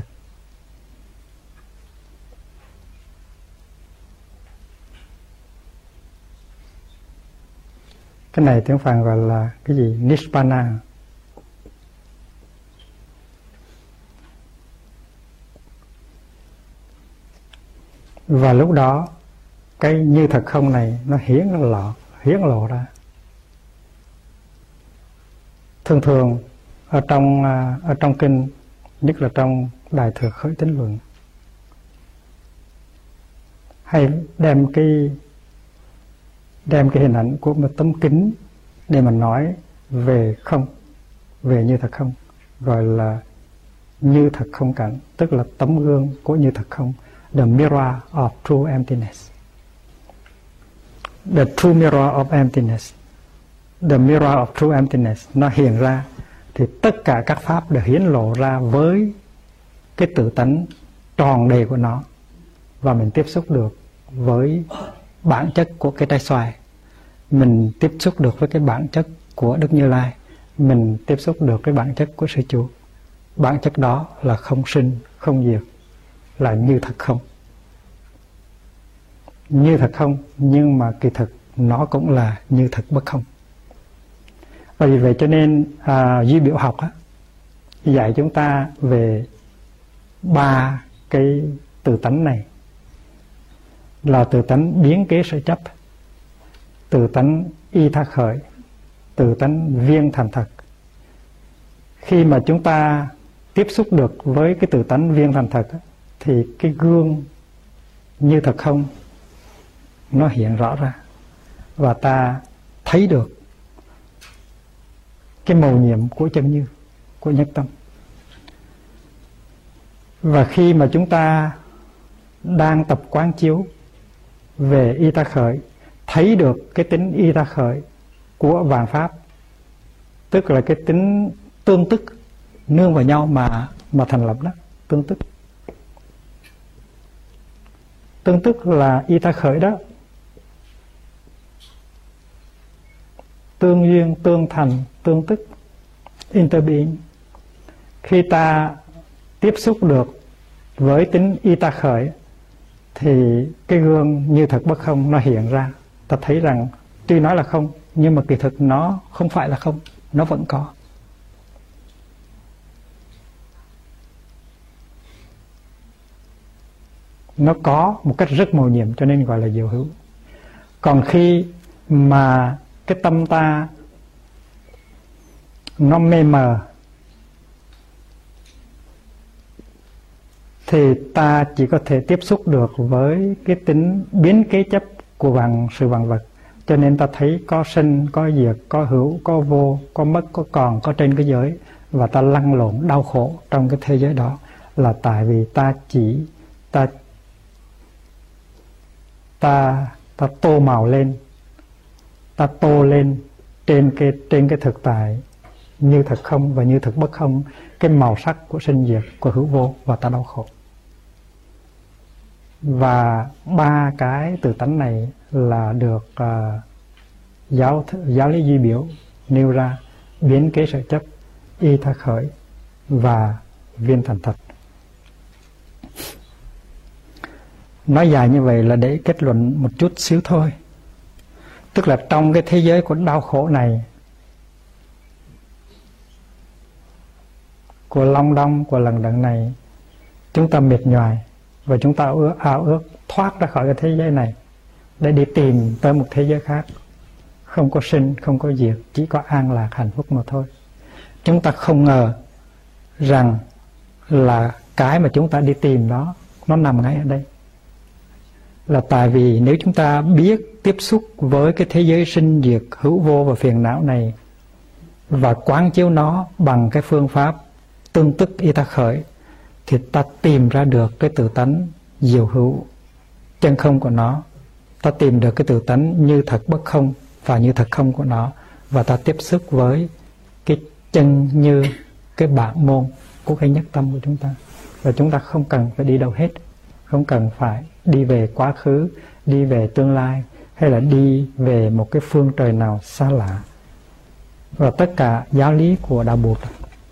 Cái này tiếng Phạn gọi là cái gì? Nibbana. Và lúc đó cái như thật không này nó hiển lộ ra. Thường thường ở trong kinh, nhất là trong Đại Thừa Khởi Tín Luận, hay đem cái hình ảnh của một tấm kính để mà nói về không, về như thật không, gọi là như thật không cảnh, tức là tấm gương của như thật không. The mirror of true emptiness. The true mirror of emptiness. The mirror of true emptiness. Nó hiện ra thì tất cả các pháp đều hiển lộ ra với cái tự tánh tròn đầy của nó, và mình tiếp xúc được với bản chất của cái trái xoài, mình tiếp xúc được với cái bản chất của Đức Như Lai, mình tiếp xúc được cái bản chất của Sư Chúa. Bản chất đó là không sinh, không diệt, là như thật không. Như thật không, nhưng mà kỳ thực nó cũng là như thật bất không. Và vì vậy cho nên duy biểu học dạy chúng ta về 3 cái tự tánh này, là tự tánh biến kế sở chấp, tự tánh y tha khởi, tự tánh viên thành thật. Khi mà chúng ta tiếp xúc được với cái tự tánh viên thành thật thì cái gương như thật không nó hiện rõ ra, và ta thấy được cái mầu nhiệm của chân như, của nhất tâm. Và khi mà chúng ta đang tập quán chiếu về y ta khởi, thấy được cái tính y ta khởi của vạn pháp, tức là cái tính tương tức nương vào nhau mà thành lập đó. Tương tức là y ta khởi đó, tương duyên, tương thành, tương tức, interbeing. Khi ta tiếp xúc được với tính y ta khởi thì cái gương như thật bất không nó hiện ra. Ta thấy rằng tuy nói là không, nhưng mà kỳ thực nó không phải là không, nó vẫn có. Nó có một cách rất mầu nhiệm, cho nên gọi là diệu hữu. Còn khi mà cái tâm ta nó mê mờ thì ta chỉ có thể tiếp xúc được với cái tính biến kế chấp của sự vạn vật. Cho nên ta thấy có sinh, có diệt, có hữu, có vô, có mất, có còn, có trên cái giới, và ta lăn lộn đau khổ trong cái thế giới đó, là tại vì ta tô màu lên, ta tô lên trên cái thực tại như thật không và như thật bất không, cái màu sắc của sinh diệt, của hữu vô, và ta đau khổ. Và 3 cái tự tánh này là được giáo lý duy biểu nêu ra: biến kế sở chấp, y tha khởi và viên thành thật. Nói dài như vậy là để kết luận một chút xíu thôi. Tức là trong cái thế giới của đau khổ này, của long đong, của lần đận này, chúng ta mệt nhoài và chúng ta ao ước thoát ra khỏi cái thế giới này để đi tìm tới một thế giới khác, không có sinh, không có diệt, chỉ có an lạc hạnh phúc mà thôi. Chúng ta không ngờ rằng là cái mà chúng ta đi tìm đó nó nằm ngay ở đây. Là tại vì nếu chúng ta biết tiếp xúc với cái thế giới sinh diệt, hữu vô và phiền não này, và quán chiếu nó bằng cái phương pháp tương tức y ta khởi, thì ta tìm ra được cái tự tánh diệu hữu chân không của nó. Ta tìm được cái tự tánh như thật bất không và như thật không của nó, và ta tiếp xúc với cái chân như, cái bản môn của cái nhất tâm của chúng ta. Và chúng ta không cần phải đi đâu hết, không cần phải đi về quá khứ, đi về tương lai, hay là đi về một cái phương trời nào xa lạ. Và tất cả giáo lý của Đạo Bụt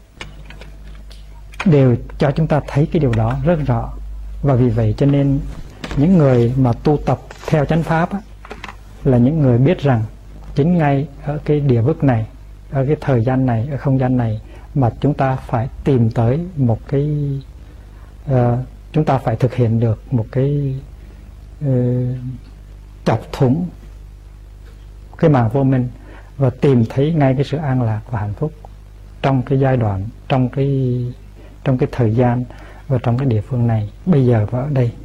đều cho chúng ta thấy cái điều đó rất rõ. Và vì vậy cho nên những người mà tu tập theo chánh pháp là những người biết rằng chính ngay ở cái địa vực này, ở cái thời gian này, ở không gian này, mà chúng ta phải tìm tới một cái chúng ta phải thực hiện được một cái chọc thủng cái màn vô minh và tìm thấy ngay cái sự an lạc và hạnh phúc trong cái giai đoạn, trong cái thời gian và trong cái địa phương này, bây giờ và ở đây.